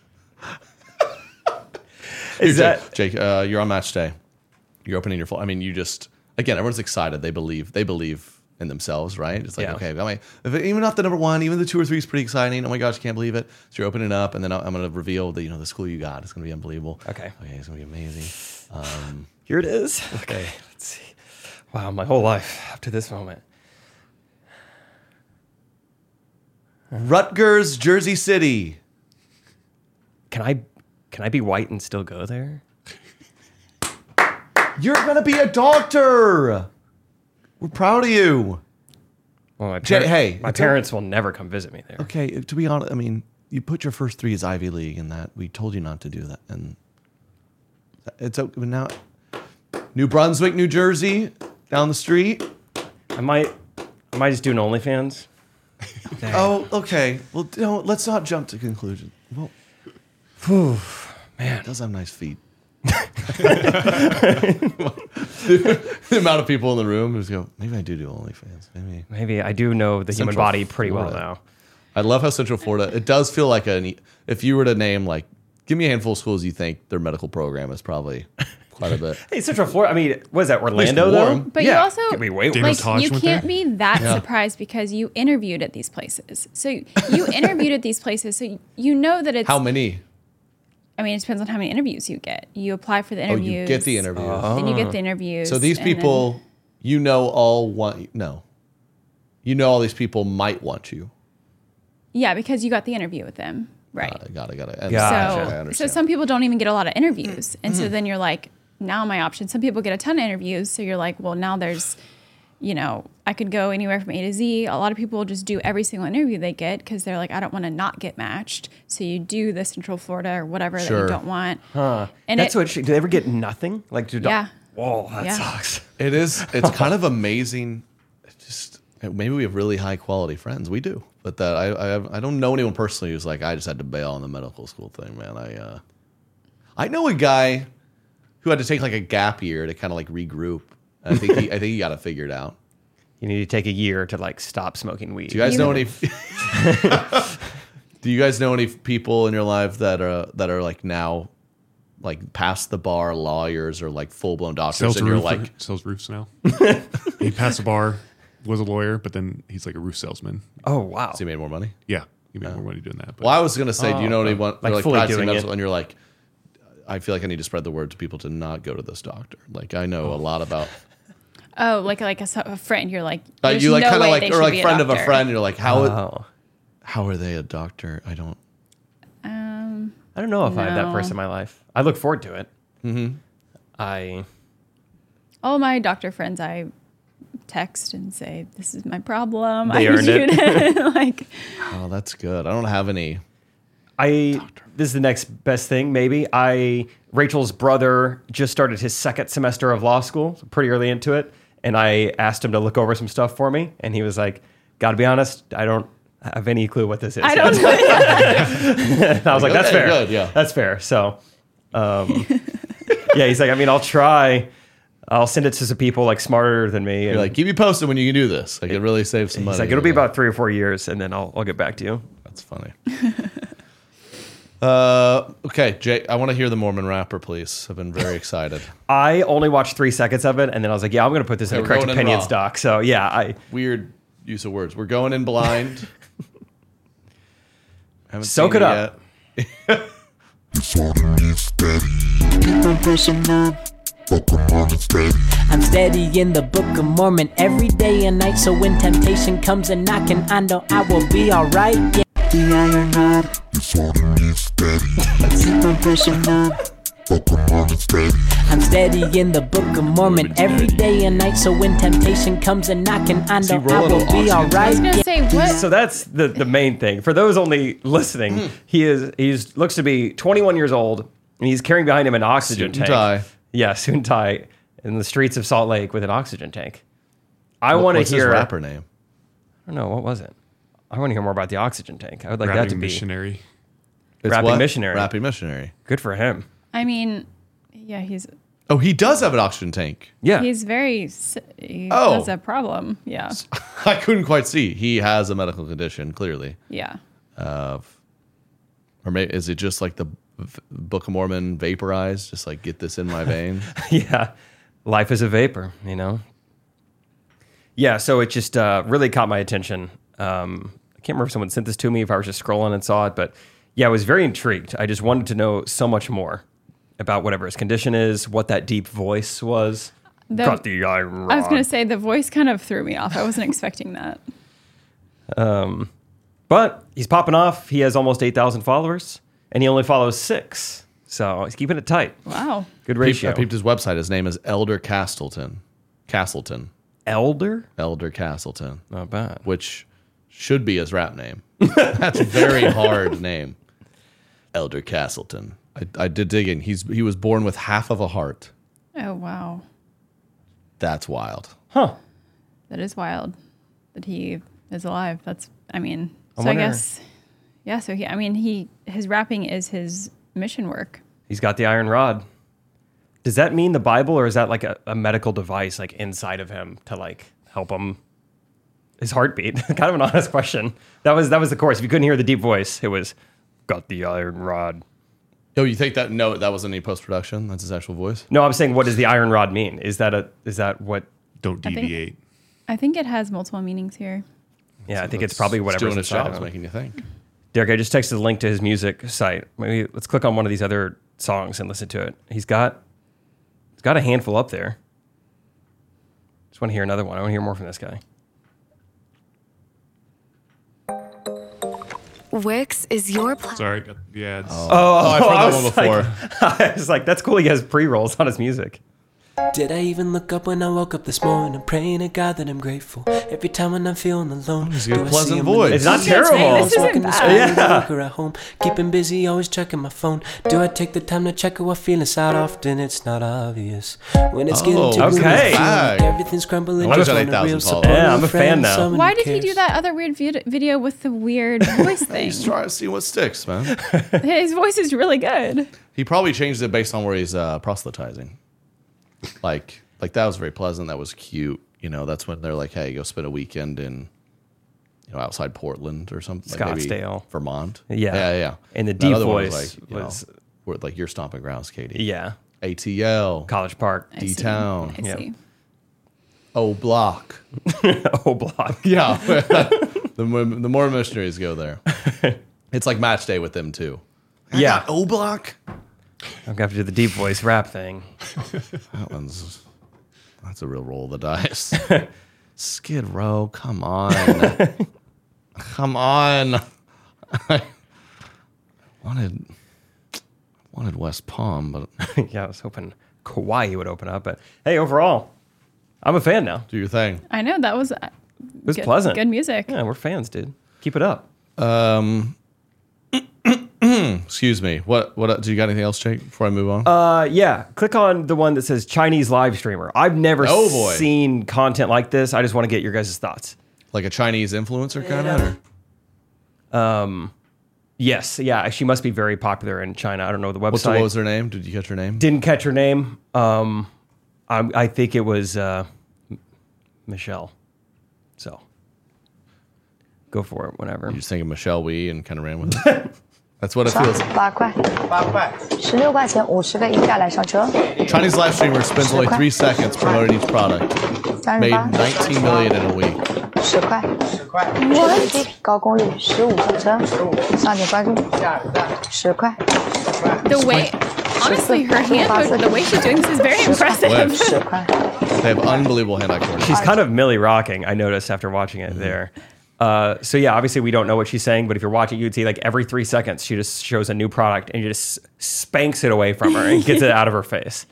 Is that Jake? You're on match day. You're opening your. I mean, you just again. Everyone's excited. They believe in themselves, right? It's like okay, even not the number one, even the 2 or 3 is pretty exciting. Oh my gosh, I can't believe it. So you're opening up, and then I'm going to reveal the the school you got. It's going to be unbelievable. Okay, it's going to be amazing. here it is. Okay, let's see. Wow, my whole life up to this moment. Rutgers, Jersey City. Can I be white and still go there? You're going to be a doctor. We're proud of you. Well, my Hey, my parents will never come visit me there. Okay, to be honest, I mean, you put your first 3 as Ivy League in that. We told you not to do that. And it's now New Brunswick, New Jersey, down the street. I might just do an OnlyFans. Oh, okay. Well, let's not jump to conclusion. Well, Man, it does have nice feet. The amount of people in the room who's go, maybe I do OnlyFans. maybe I do know the human Central body pretty well Florida. now. I love how Central Florida, it does feel like if you were to name, like, give me a handful of schools you think their medical program is probably quite a bit. Hey, Central Florida. I mean, what is that, Orlando though? warm. But Yeah, you also could be way David worse. Tosh you went can't there? be that surprised because you interviewed at these places. So you interviewed at these places, so you know that it's. How many? I mean, it depends on how many interviews you get. You apply for the Oh, interviews. you get the interview. Then you get the interviews. So these and then- people, all these people might want you. yeah, because you got the interview with them, right? Got it. Gotcha. I So understand. some people don't even get a lot of interviews, and so then you're like, now my option. Some people get a ton of interviews, so you're like, well, now there's, I could go anywhere from A to Z. A lot of people just do every single interview they get because they're like, I don't want to not get matched. So you do the Central Florida or whatever that Sure. you don't want. And And that's it- what. Do they ever get nothing? Like, Yeah. Whoa, that Yeah. sucks. It's kind of amazing. Maybe we have really high quality friends. We do, but I don't know anyone personally who's like, I just had to bail on the medical school thing, man. I know a guy who had to take like a gap year to kind of like regroup. I think he got it figured out. You need to take a year to like stop smoking weed. Do you guys know any? Do you guys know any people in your life that are like now, like past the bar lawyers or like full blown doctors, Sells and you're like, sells roofs now. He passed the bar, was a lawyer, but then he's like a roof salesman. Oh wow. so you made more money? Yeah, he made more money doing that. But Well, I was gonna say, do you know anyone Like like fully practicing doing medical, it. and you're like, I feel like I need to spread the word to people to not go to this doctor. Like I know a lot about. Oh, like a friend. You're like, Like there's you like no kind of way like they or should like be friend of a doctor. friend. You're like Oh. how are they a doctor? I don't. I don't know if I have that No. person in my life. I look forward to it. All my doctor friends, I text and say, "This is my problem." They I earned need you to-" like, Oh, that's good. I don't have any. this is the next best thing, maybe. Rachel's brother just started his second semester of law school, so pretty early into it. And I asked him to look over some stuff for me. And he was like, gotta be honest, I don't have any clue what this is. I don't know. And I was like, that's Okay, fair. good, yeah. That's fair. So, yeah, he's like, I mean, I'll try. I'll send it to some people like smarter than me. You're And like, keep you posted when you can do this. I could really save some money. he's like, it'll be about 3 or 4 years, and then I'll get back to you. That's funny. Okay, Jake, I want to hear the Mormon rapper, please. I've been very excited. I only watched 3 seconds of it, and then I was like, yeah, I'm going to put this in Okay, the we're correct going in opinions raw. doc. So, yeah, Weird use of words. We're going in blind. Haven't Soak seen it up. yet. I'm steady in the Book of Mormon every day and night. So when temptation comes a knocking, I know I will be alright. Yeah. The iron rod. I'm steady in the Book of Mormon every day and night. So when temptation comes a knocking, I know I rolling will be on oxygen? I was alright. gonna say what? So that's the main thing. For those only listening, he's looks to be 21 years old, and he's carrying behind him an oxygen Suit and tank. tie. Yeah, suit and tie in the streets of Salt Lake with an oxygen tank. I want to What's hear. his rapper name? I don't know, what was it? I want to hear more about the oxygen tank. I would like that to rapping be missionary. It's Rapping what? missionary. Rapping missionary. good for him. I mean, yeah, he's Oh, he does have an oxygen tank. Yeah, he Oh. has a problem. Yeah, I couldn't quite see. He has a medical condition, clearly. yeah. Or maybe is it just like the Book of Mormon vaporized? Just like get this in my vein. yeah. Life is a vapor, you know. Yeah, so it just really caught my attention. I can't remember if someone sent this to me, if I was just scrolling and saw it, but yeah, I was very intrigued. I just wanted to know so much more about whatever his condition is, what that deep voice was. Got the iron rod. I was gonna say the voice kind of threw me off. I wasn't expecting that. But he's popping off. He has almost 8,000 followers, and he only follows 6. So he's keeping it tight. Wow. Good I ratio. peeped his website. His name is Elder Castleton. Castleton. Elder? Elder Castleton. Not bad. Which should be his rap name. That's a very hard name. Elder Castleton. I did dig in. He was born with half of a heart. Oh wow, That's wild. Huh. that is wild. That he is alive. That's. I mean, I so I wonder- guess. Yeah. So he. I mean, his rapping is his mission work. He's got the iron rod. Does that mean the Bible, or is that like a medical device like inside of him to like help him his heartbeat? Kind of an honest question. That was the chorus. If you couldn't hear the deep voice, it was got the iron rod. Oh, you think that? No, that wasn't any post production. That's his actual voice. No, I'm saying, what does the iron rod mean? Is that what? Don't I think- deviate. I think it has multiple meanings here. Yeah, I think it's probably It's whatever's doing its inside job. of It's him. making you think. Derek, I just texted the link to his music site. Maybe let's click on one of these other songs and listen to it. He's got a handful up there. Just want to hear another one. I want to hear more from this guy. Wix is your platform. Sorry, got the ads. Oh, I've heard that one was before. I was like, that's cool. He has pre-rolls on his music. Did I even look up when I woke up this morning? Praying to God that I'm grateful. Every time when I'm feeling alone, He's got a do I pleasant see him voice. in the It's not distance? terrible. This isn't Walking the bad. street, Yeah. walk her at home, keeping busy, always checking my phone. Do I take the time to check how I feel inside? Often it's not obvious. When it's getting too okay. gloomy, I feel Bag. like everything's crumbling. Why does Just that want a 8,000 real followers? supportive Yeah, I'm a fan friend, now. someone Why who did he do cares. that other weird video with the weird voice thing? He's trying to see what sticks, man. His voice is really good. He probably changed it based on where he's proselytizing. Like that was very pleasant. That was cute. You know, that's when they're like, "Hey, go spend a weekend in outside Portland or something. Like maybe Scottsdale. Vermont. Yeah. Yeah. And the That deep other one voice was where, like your stomping grounds, Katie. yeah, ATL. College Park. I see. D-Town. I Yep. see. O Block. Oh, block. Yeah. the more missionaries go there. It's like match day with them too. Yeah. O Block. I'm going to have to do the deep voice rap thing. That's a real roll of the dice. Skid Row, come on. Come on. I wanted West Palm, but Yeah, I was hoping Kauai would open up. But hey, overall, I'm a fan now. do your thing. I know that was It was pleasant. Good music. Yeah, we're fans, dude. Keep it up. Excuse me. What do you got anything else, Jake, before I move on? Yeah, click on the one that says Chinese live streamer. I've never Oh, boy. seen content like this. I just want to get your guys' thoughts. Like a Chinese influencer kind of? Or? Yes, yeah, she must be very popular in China. I don't know the website. What was her name? Did you catch her name? Didn't catch her name. I think it was Michelle. So go for it whenever. You just think of Michelle Wee and kind of ran with it? That's what it feels like. 8块，16块钱50个一下来上车， Chinese live streamer spends only 3 seconds promoting each product. Made 38 19 million in a week. 10块，LED 高功率15个车，上点关注，10块， The way, honestly, her hand motion, the way she's doing this is very impressive. 10块。 They have unbelievable hand-eye coordination. She's kind of Millie rocking, I noticed after watching it there. So yeah, obviously we don't know what she's saying, but if you're watching, you'd see like every 3 seconds she just shows a new product and just spanks it away from her and gets it out of her face.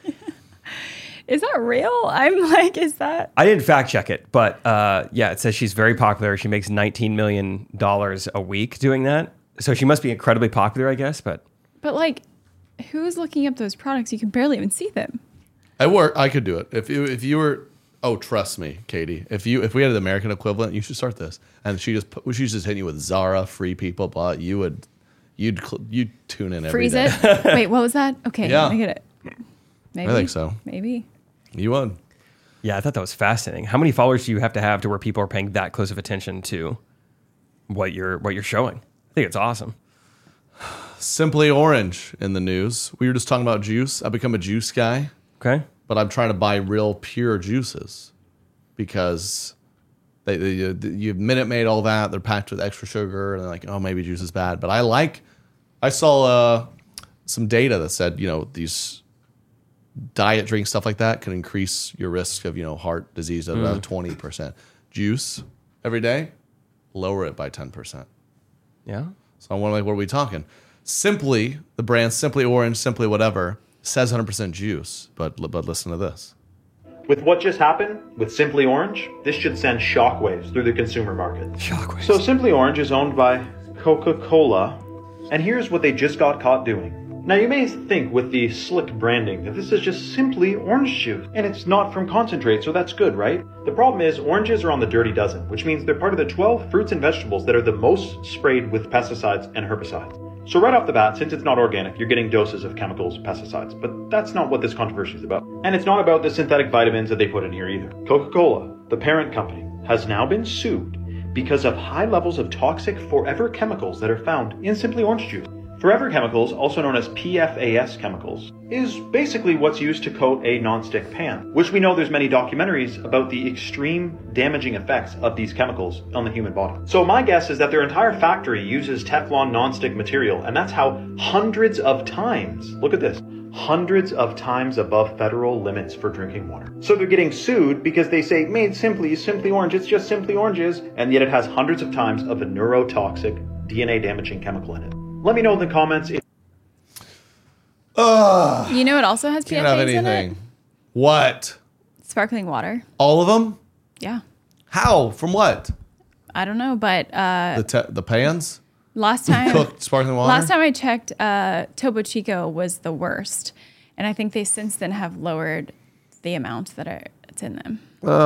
Is that real? I'm like, is that? I didn't fact check it, but yeah, it says she's very popular. She makes $19 million a week doing that. So she must be incredibly popular, I guess, but But like, who's looking up those products? You can barely even see them. I could do it. If you were, oh, trust me, Katie. If we had the American equivalent, you should start this. And she's just hitting you with Zara, Free People, but you'd tune in every Freeze day. it. Wait, what was that? Okay, Yeah. I get it. Maybe. I think so. Maybe. You would. yeah, I thought that was fascinating. How many followers do you have to where people are paying that close of attention to what you're showing? I think it's awesome. Simply Orange in the news. We were just talking about juice. I've become a juice guy, Okay. but I'm trying to buy real pure juices because you've Minute Maid all that. They're packed with extra sugar, and they're like, oh, maybe juice is bad. But I saw some data that said, these diet drinks, stuff like that, can increase your risk of, heart disease at about 20%. Juice every day, lower it by 10%. Yeah. So I'm wondering, what are we talking? Simply, the brand Simply Orange, Simply whatever, says 100% juice, but listen to this. With what just happened with Simply Orange, this should send shockwaves through the consumer market. Shockwaves. So Simply Orange is owned by Coca-Cola, and here's what they just got caught doing. Now you may think with the slick branding that this is just simply orange juice, and it's not from concentrate, so that's good, right? The problem is oranges are on the dirty dozen, which means they're part of the 12 fruits and vegetables that are the most sprayed with pesticides and herbicides. So right off the bat, since it's not organic, you're getting doses of chemicals, pesticides. But that's not what this controversy is about. And it's not about the synthetic vitamins that they put in here either. Coca-Cola, the parent company, has now been sued because of high levels of toxic forever chemicals that are found in Simply Orange juice. Forever chemicals, also known as PFAS chemicals, is basically what's used to coat a non-stick pan, which we know there's many documentaries about the extreme damaging effects of these chemicals on the human body. So my guess is that their entire factory uses Teflon non-stick material, and that's how hundreds of times, look at this, hundreds of times above federal limits for drinking water. So they're getting sued because they say, made simply Orange, it's just Simply Oranges, and yet it has hundreds of times of a neurotoxic, DNA-damaging chemical in it. Let me know in the comments. You know what also has Can't have PFAS in it? anything. What? Sparkling water. All of them? Yeah. How? From what? I don't know, but The pans? last time Cooked sparkling water? last time I checked, Topo Chico was the worst, and I think they since then have lowered the amount that's in them.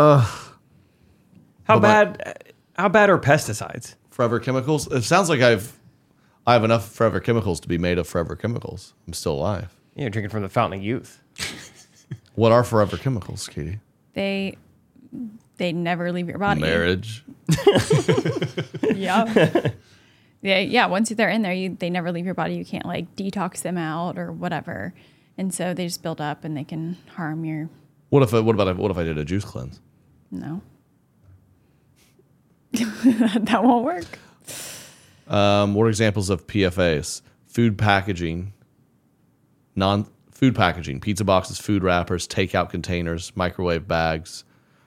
How bad are pesticides? Forever chemicals? It sounds like I have enough forever chemicals to be made of forever chemicals. I'm still alive. Yeah, you're drinking from the fountain of youth. What are forever chemicals, Katie? They never leave your body. Marriage. Yeah. Yeah. Once they're in there, they never leave your body. You can't like detox them out or whatever, and so they just build up and they can harm your. What if I did a juice cleanse? No. That won't work. What are examples of PFAS? Food packaging, non-food packaging, pizza boxes, food wrappers, takeout containers, microwave bags,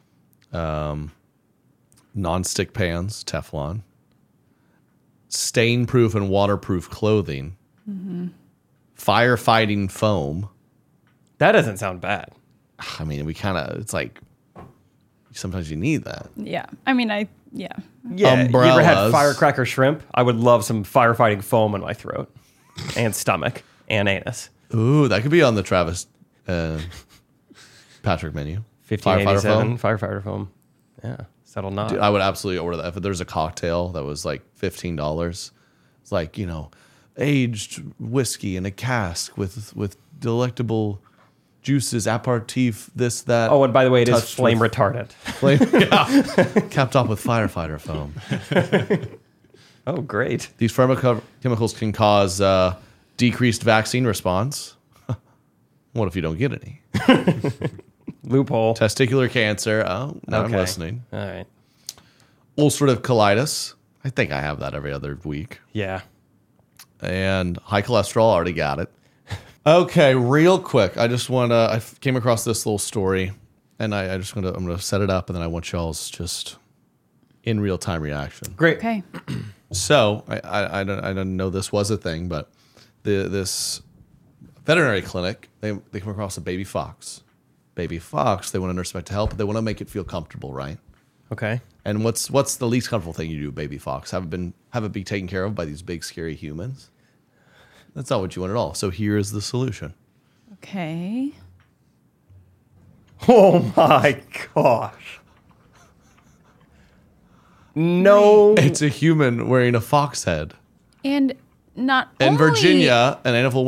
non-stick pans, Teflon, stain-proof and waterproof clothing, firefighting foam. That doesn't sound bad. I mean, it's like sometimes you need that. Yeah. I mean, Yeah. You ever had firecracker shrimp? I would love some firefighting foam in my throat and stomach and anus. Ooh, that could be on the Travis Patrick menu. 1587 firefighter foam. Yeah. Settle not. Dude, I would absolutely order that. If there's a cocktail that was like $15, it's like, aged whiskey in a cask with delectable juices, aperitif, this, that. Oh, and by the way, it is flame retardant. Capped off with firefighter foam. Oh, great. These pharmaceuticals can cause decreased vaccine response. What if you don't get any? Loophole. Testicular cancer. Oh, now I'm listening. All right. Ulcerative colitis. I think I have that every other week. Yeah. And high cholesterol. Already got it. Okay, real quick. I came across this little story, and I'm gonna set it up, and then I want y'all's just in real time reaction. Great. Okay. So I didn't know this was a thing, but this veterinary clinic they come across a baby fox. Baby fox. They want to nurse back to health, but they want to make it feel comfortable, right? Okay. And what's the least comfortable thing you do, with baby fox? Have it be taken care of by these big scary humans? That's not what you want at all. So here is the solution. Okay. Oh my gosh. No. It's a human wearing a fox head. And not In only... Virginia, an animal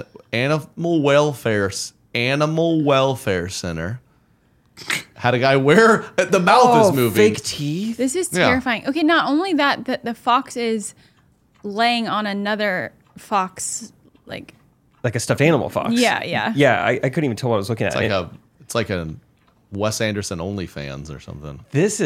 welfare center had a guy wear the mouth is moving. Fake teeth. This is terrifying. Okay, not only that the fox is laying on another fox, like a stuffed animal fox. Yeah. Yeah, I couldn't even tell what I was looking at. It's like a Wes Anderson OnlyFans or something.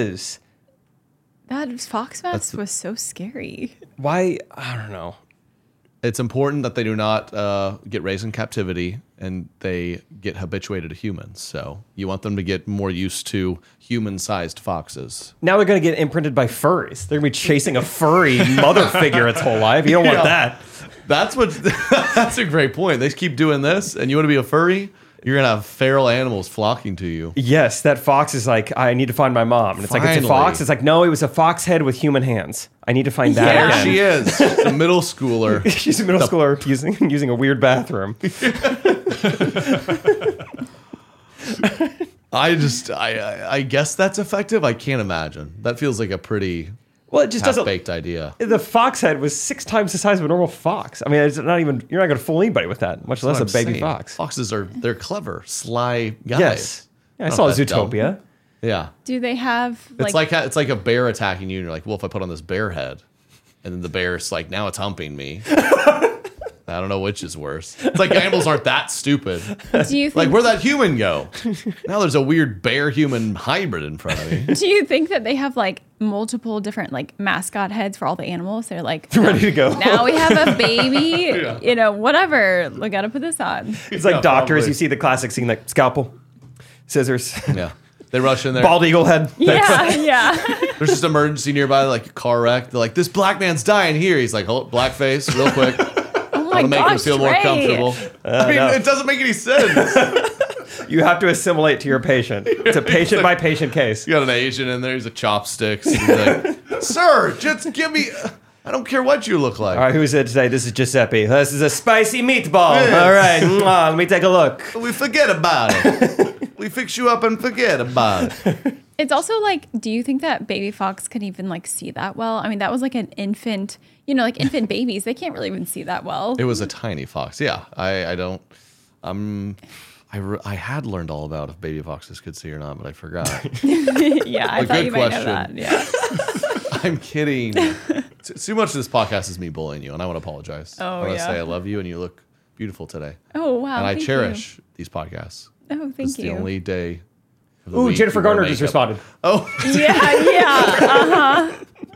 That fox mask was so scary. Why? I don't know. It's important that they do not get raised in captivity and they get habituated to humans. So you want them to get more used to human-sized foxes. Now they're going to get imprinted by furries. They're going to be chasing a furry mother figure its whole life. You don't want that. That's a great point. They keep doing this, and you want to be a furry? You're going to have feral animals flocking to you. Yes, that fox is like, I need to find my mom. And it's like, it's a fox. It's like, no, it was a fox head with human hands. I need to find that There again. she is. She's a middle schooler. She's a middle schooler using a weird bathroom. I guess that's effective. I can't imagine. That feels like a pretty it just doesn't baked idea. The fox head was 6 times the size of a normal fox. I mean, it's not even. You're not going to fool anybody with that, much less a baby fox. Foxes they're clever, sly guys. Yes, I saw Zootopia. Yeah. Do they have It's like a bear attacking you, and you're like, well, if I put on this bear head, and then the bear's like, now it's humping me. I don't know which is worse. It's like animals aren't that stupid. Do you think like, where'd that human go? Now there's a weird bear-human hybrid in front of me. Do you think that they have like multiple different like mascot heads for all the animals? They're like ready to go. Now we have a baby, whatever. We got to put this on. It's like doctors. Probably. You see the classic scene, like scalpel, scissors. Yeah. They rush in there. Bald eagle head. Yeah. There's just emergency nearby, like a car wreck. They're like, this black man's dying here. He's like, hold blackface, real quick. Oh to make him feel more comfortable. I mean, it doesn't make any sense. You have to assimilate to your patient. It's a patient by patient case. You got an Asian in there. He's a chopsticks. He's like, sir, just give me. I don't care what you look like. All right, who's it today? This is Giuseppe. This is a spicy meatball. Yes. All right, let me take a look. We forget about it. We fix you up and forget about it. It's also like, do you think that baby fox can even like see that well? I mean, that was like an infant, like infant babies. They can't really even see that well. It was a tiny fox. Yeah, I don't. I had learned all about if baby foxes could see or not, but I forgot. Yeah, I thought you might know question. that. Yeah. I'm kidding. Too much of this podcast is me bullying you, and I want to apologize. Oh, I want to yeah. say I love you, and you look beautiful today. Oh, wow. And I thank cherish these podcasts. You. Oh, thank It's you. the only day. of the Ooh, week Jennifer you wear Garner just makeup. responded. Oh, Yeah.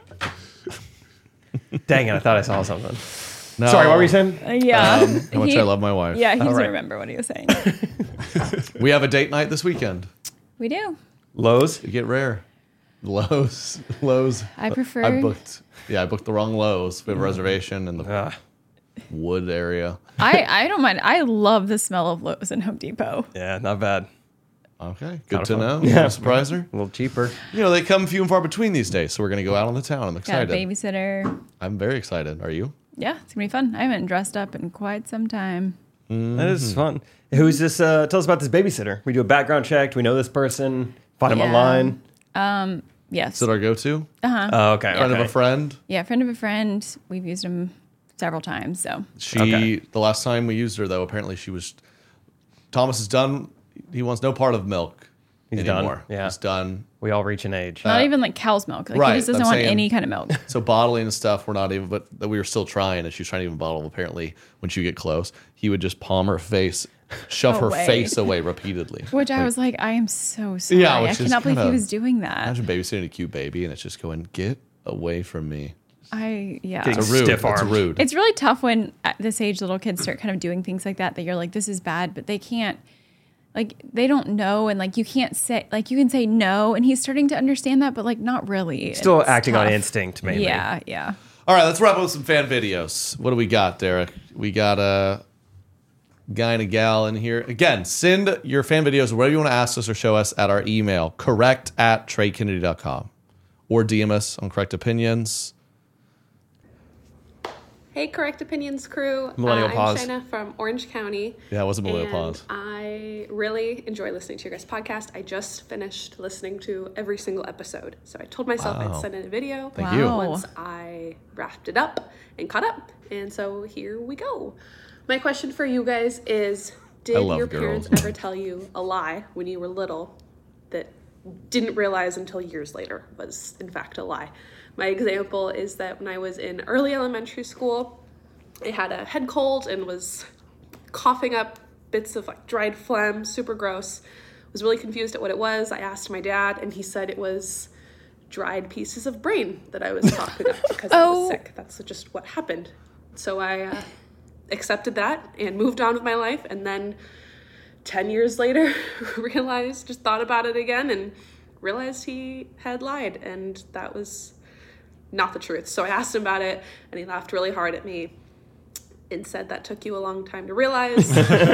Dang it, I thought I saw something. no. Sorry, what were you saying? Yeah. How much I love my wife. Yeah, he doesn't right. remember what he was saying. We have a date night this weekend. We do. Lowe's? You get rare. Lowe's. I prefer. I booked the wrong Lowe's. We have a reservation in the Ah, wood area. I don't mind. I love the smell of Lowe's and Home Depot. yeah, not bad. Okay, good Kinda to fun. know. Yeah. Yeah. Surprise her. A little cheaper. You know, they come few and far between these days, so we're going to go out on the town. I'm Got a excited. babysitter. I'm very excited. Are you? Yeah, it's gonna be fun. I haven't dressed up in quite some time. That is fun. Who's this? Tell us about this babysitter. We do a background check. Do we know this person? Find them Yeah. online. Yes. Is it our go-to? Oh, okay. Friend okay. of a friend? Yeah, friend of a friend. We've used him several times. So The last time we used her, though, apparently Thomas is done. He wants no part of milk He's done. anymore. Yeah. He's done. We all reach an age. not even like cow's milk. Like right, he just doesn't I'm want saying- any kind of milk. So bottling and stuff, we're not even, but we were still trying, and she was trying to even bottle. Apparently, when she would get close, he would just palm her face, shove her Away. face away repeatedly. Which I was like, I am so sorry. Yeah, I which is cannot believe he kinda- was doing that. Imagine babysitting a cute baby, and it's just going, get away from me. Yeah. Getting It's rude. Stiff It's armed. rude. It's really tough when at this age little kids start kind of doing things like that you're like, this is bad, but they can't, like, they don't know, and like you can't say, like, you can say no, and he's starting to understand that, but like not really. Still It's acting on tough. instinct, mainly. Yeah. All right, let's wrap up with some fan videos. What do we got, Derek? We got a guy and a gal in here. Again, send your fan videos, whatever you want to ask us or show us, at our email, correct@TreyKennedy.com, or DM us on Correct Opinions. Hey, Correct Opinions crew. Millennial I'm Pause. Shina from Orange County. Yeah, it was a millennial and pause. I really enjoy listening to your guys' podcast. I just finished listening to every single episode. So I told myself Wow. I'd send in a video Thank you. Wow. once I wrapped it up and caught up. And so here we go. My question for you guys is, did love your girls. parents ever tell you a lie when you were little that didn't realize until years later was in fact a lie? My example is that when I was in early elementary school, I had a head cold and was coughing up bits of like dried phlegm, super gross. Was really confused at what it was. I asked my dad, and he said it was dried pieces of brain that I was coughing up because I was sick. That's just what happened. So I accepted that and moved on with my life, and then 10 years later just thought about it again and realized he had lied, and that was not the truth. So I asked him about it, and he laughed really hard at me and said that took you a long time to realize.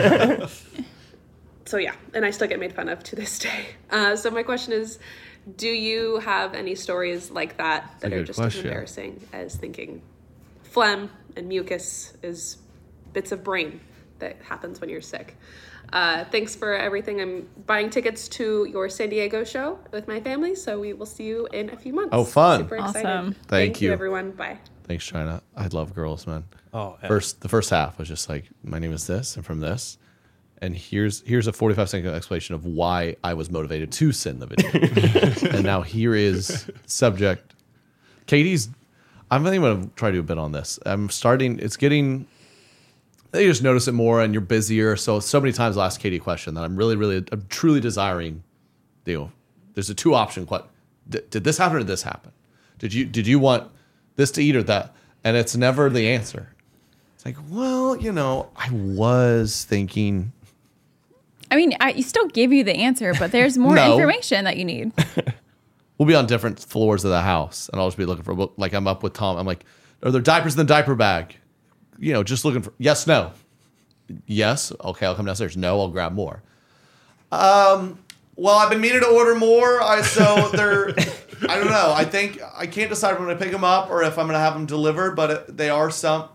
So yeah, and I still get made fun of to this day. So my question is, do you have any stories like that that That's a are good just as question. embarrassing as thinking phlegm and mucus is bits of brain that happens when you're sick? Thanks for everything. I'm buying tickets to your San Diego show with my family, so we will see you in a few months. Oh, fun. Super excited. Awesome. Thank you. everyone. Bye. Thanks, China. I love girls, man. Oh, yeah. The first half was just like, my name is this, and from this. And here's a 45-second explanation of why I was motivated to send the video. And now here is subject. I'm really going to try to do a bit on this. They just notice it more, and you're busier. So many times I'll ask Katie a question that I'm truly desiring. There's a 2-option question. Did this happen or did this happen? Did you want this to eat or that? And it's never the answer. It's like, well, I was thinking. I mean, I still give you the answer, but there's more No. information that you need. We'll be on different floors of the house, and I'll just be looking for, like, I'm up with Tom. I'm like, are there diapers in the diaper bag? Just looking for, yes, no. Yes, okay, I'll come downstairs. No, I'll grab more. Well, I've been meaning to order more, I don't know. I think I can't decide if I'm going to pick them up or if I'm going to have them delivered, but they are some.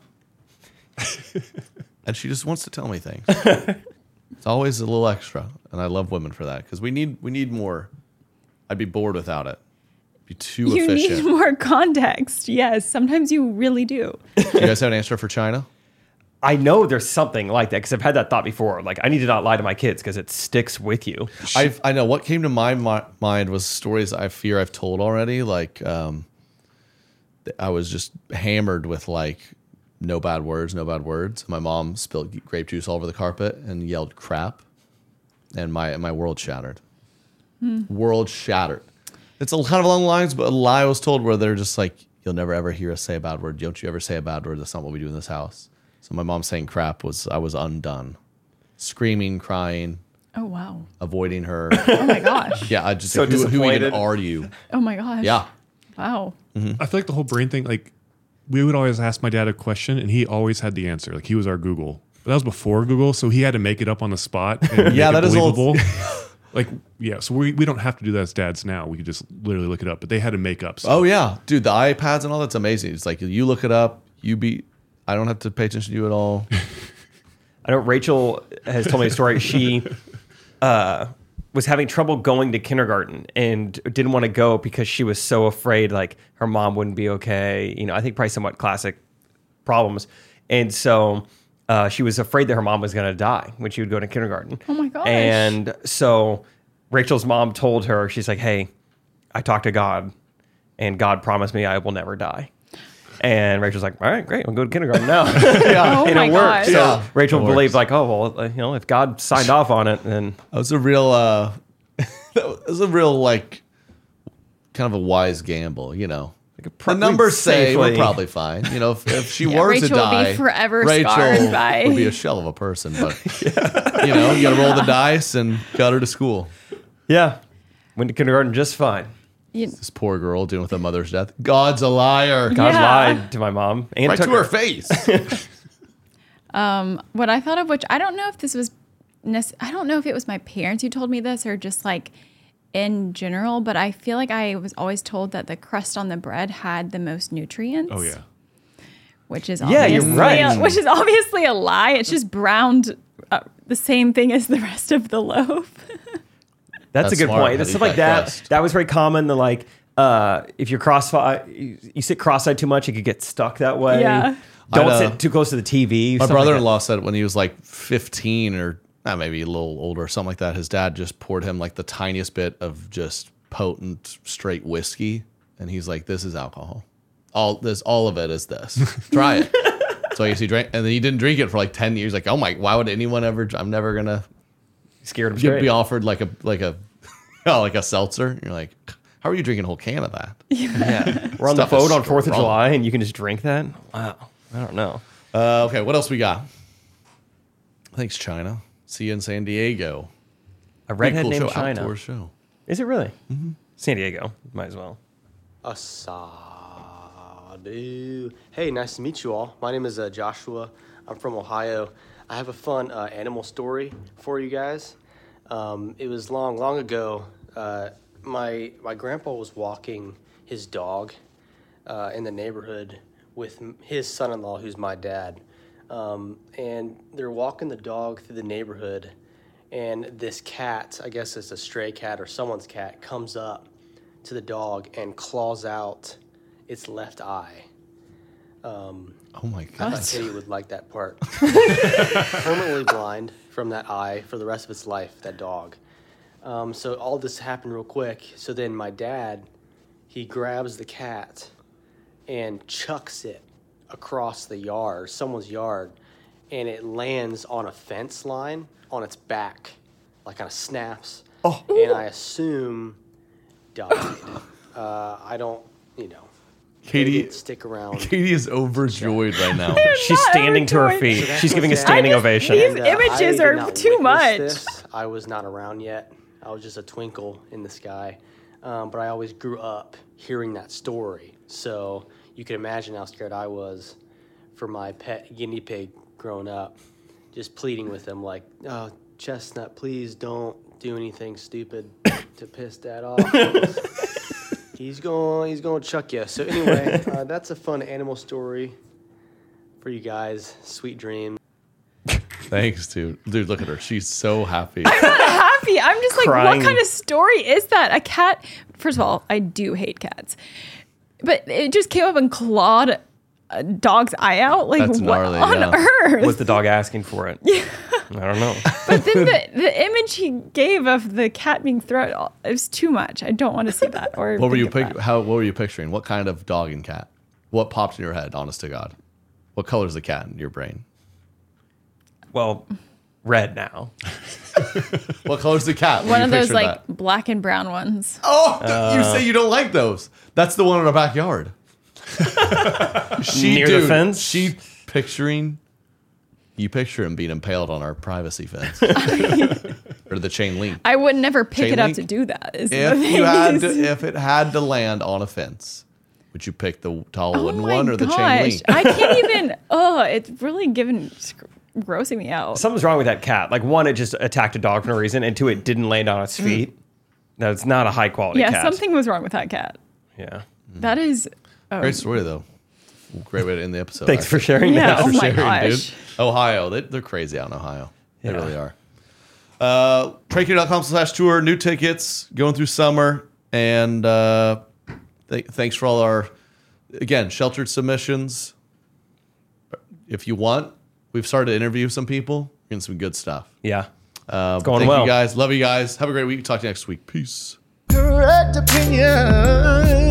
And she just wants to tell me things. It's always a little extra, and I love women for that, because we need more. I'd be bored without it. Be too You efficient. need more context. Yes, sometimes you really do. Do you guys have an answer for China? I know there's something like that because I've had that thought before. Like, I need to not lie to my kids because it sticks with you. I know what came to my mind was stories I fear I've told already. Like, I was just hammered with like no bad words, no bad words. My mom spilled grape juice all over the carpet and yelled crap, and my world shattered. World shattered. It's kind of along the lines, but a lie was told where they're just like, you'll never ever hear us say a bad word. Don't you ever say a bad word? That's not what we do in this house. So my mom saying crap I was undone. Screaming, crying. Oh, wow. Avoiding her. Oh, my gosh. Yeah, I just So who even disappointed. are you? Oh, my gosh. Yeah. Wow. I feel like the whole brain thing, like we would always ask my dad a question and he always had the answer. Like he was our Google. But that was before Google, so he had to make it up on the spot. And Yeah, make that it is old. believable. Like, yeah, so we don't have to do that as dads now. We could just literally look it up. But they had to make up stuff. Oh yeah, dude, the iPads and all that's amazing. It's like you look it up, I don't have to pay attention to you at all. I know Rachel has told me a story. She was having trouble going to kindergarten and didn't want to go because she was so afraid like her mom wouldn't be okay. You know, I think probably somewhat classic problems. And so she was afraid that her mom was going to die when she would go to kindergarten. Oh my gosh. And so Rachel's mom told her, she's like, hey, I talked to God and God promised me I will never die. And Rachel's like, all right, great. I'll go to kindergarten now. Oh and my it gosh. worked. So Yeah. Rachel It believed works. like, oh, well, you know, if God signed off on it, then That was a real that was a real like kind of a wise gamble, you know. The numbers say we're probably fine. You know, if she Yeah, were Rachel to will be die, forever Rachel scarred by- would be a shell of a person. But you know, you got to roll the dice and got her to school. yeah, went to kindergarten just fine. This poor girl dealing with a mother's death. God's a liar. God Yeah. lied to my mom and Right took to her face. What I thought of, which I don't know if this was, I don't know if it was my parents who told me this or just like in general, but I feel like I was always told that the crust on the bread had the most nutrients. Oh, yeah. Which is Yeah, you're right. Which is obviously a lie. It's just browned the same thing as the rest of the loaf. That's a good smart. point. How It's do stuff you like that. crust? That was very common. The like, if you're you sit cross-eyed too much, it could get stuck that way. Yeah. Don't I'd, sit too close to the TV. My stuff like brother-in-law said when he was like 15 or maybe a little older or something like that, his dad just poured him like the tiniest bit of just potent straight whiskey. And he's like, this is alcohol. All of it is this. Try it. So I guess he drank, and then he didn't drink it for like 10 years. Like, oh my, why would anyone ever, I'm never going to scared him straight. be offered like a seltzer. You're like, how are you drinking a whole can of that? Yeah. We're on the Stuff is boat on 4th of strong. July and you can just drink that? Wow. I don't know. Okay, what else we got? Thanks, China. See you in San Diego. A redhead Cool named show, China. outdoor show. Is it really? Mm-hmm. San Diego. Might as well. Asadu. Hey, nice to meet you all. My name is Joshua. I'm from Ohio. I have a fun animal story for you guys. It was long ago. My grandpa was walking his dog in the neighborhood with his son-in-law, who's my dad. And they're walking the dog through the neighborhood, and this cat, I guess it's a stray cat or someone's cat, comes up to the dog and claws out its left eye. Oh my God. I tell you would like that part. Permanently blind from that eye for the rest of its life, that dog. So all this happened real quick. So then my dad, he grabs the cat and chucks it across the yard, someone's yard, and it lands on a fence line on its back, like kind of snaps. Oh. And I assume died. I don't, Katie, maybe stick around. Katie is overjoyed right now. She's standing to her feet. She's giving a standing ovation. These And, images I did are not too witness much. this. I was not around yet. I was just a twinkle in the sky. But I always grew up hearing that story. So you can imagine how scared I was for my pet guinea pig growing up, just pleading with him like, oh, Chestnut, please don't do anything stupid to piss Dad off. He's going to chuck you. So anyway, that's a fun animal story for you guys. Sweet dreams. Thanks, dude. Dude, look at her. She's so happy. I'm not happy. I'm just like, Crying. what kind of story is that? A cat, first of all, I do hate cats. But it just came up and clawed a dog's eye out? Like, That's what gnarly, on yeah. earth? Was the dog asking for it? Yeah. I don't know. But then the image he gave of the cat being thrown, it was too much. I don't want to see that. Or What were you think of that. what were you picturing? What kind of dog and cat? What popped in your head, honest to God? What color is the cat in your brain? Well, red now. What color is the cat? One of those like black and brown ones. Oh, you say you don't like those. That's the one in our backyard. Near the fence? She picturing him being impaled on our privacy fence. Or the chain link. I would never pick Chain it up link? to do that. Is If it had to land on a fence, would you pick the tall wooden one or the chain link? I can't even. Oh, it's really grossing me out. Something's wrong with that cat. Like, one, it just attacked a dog for no reason, and two, it didn't land on its feet. No, it's not a high quality cat. Yeah, something was wrong with that cat. Yeah. That is. Great story, though. Great way to end the episode. Thanks for sharing that. Oh my gosh. Dude. Ohio, they're crazy out in Ohio. They really are. TradeCare.com/tour, new tickets, going through summer. And thanks for all our, again, sheltered submissions. If you want, we've started to interview some people, getting some good stuff. Yeah. It's going thank well. you guys. Love you guys. Have a great week. Talk to you next week. Peace. Correct opinion.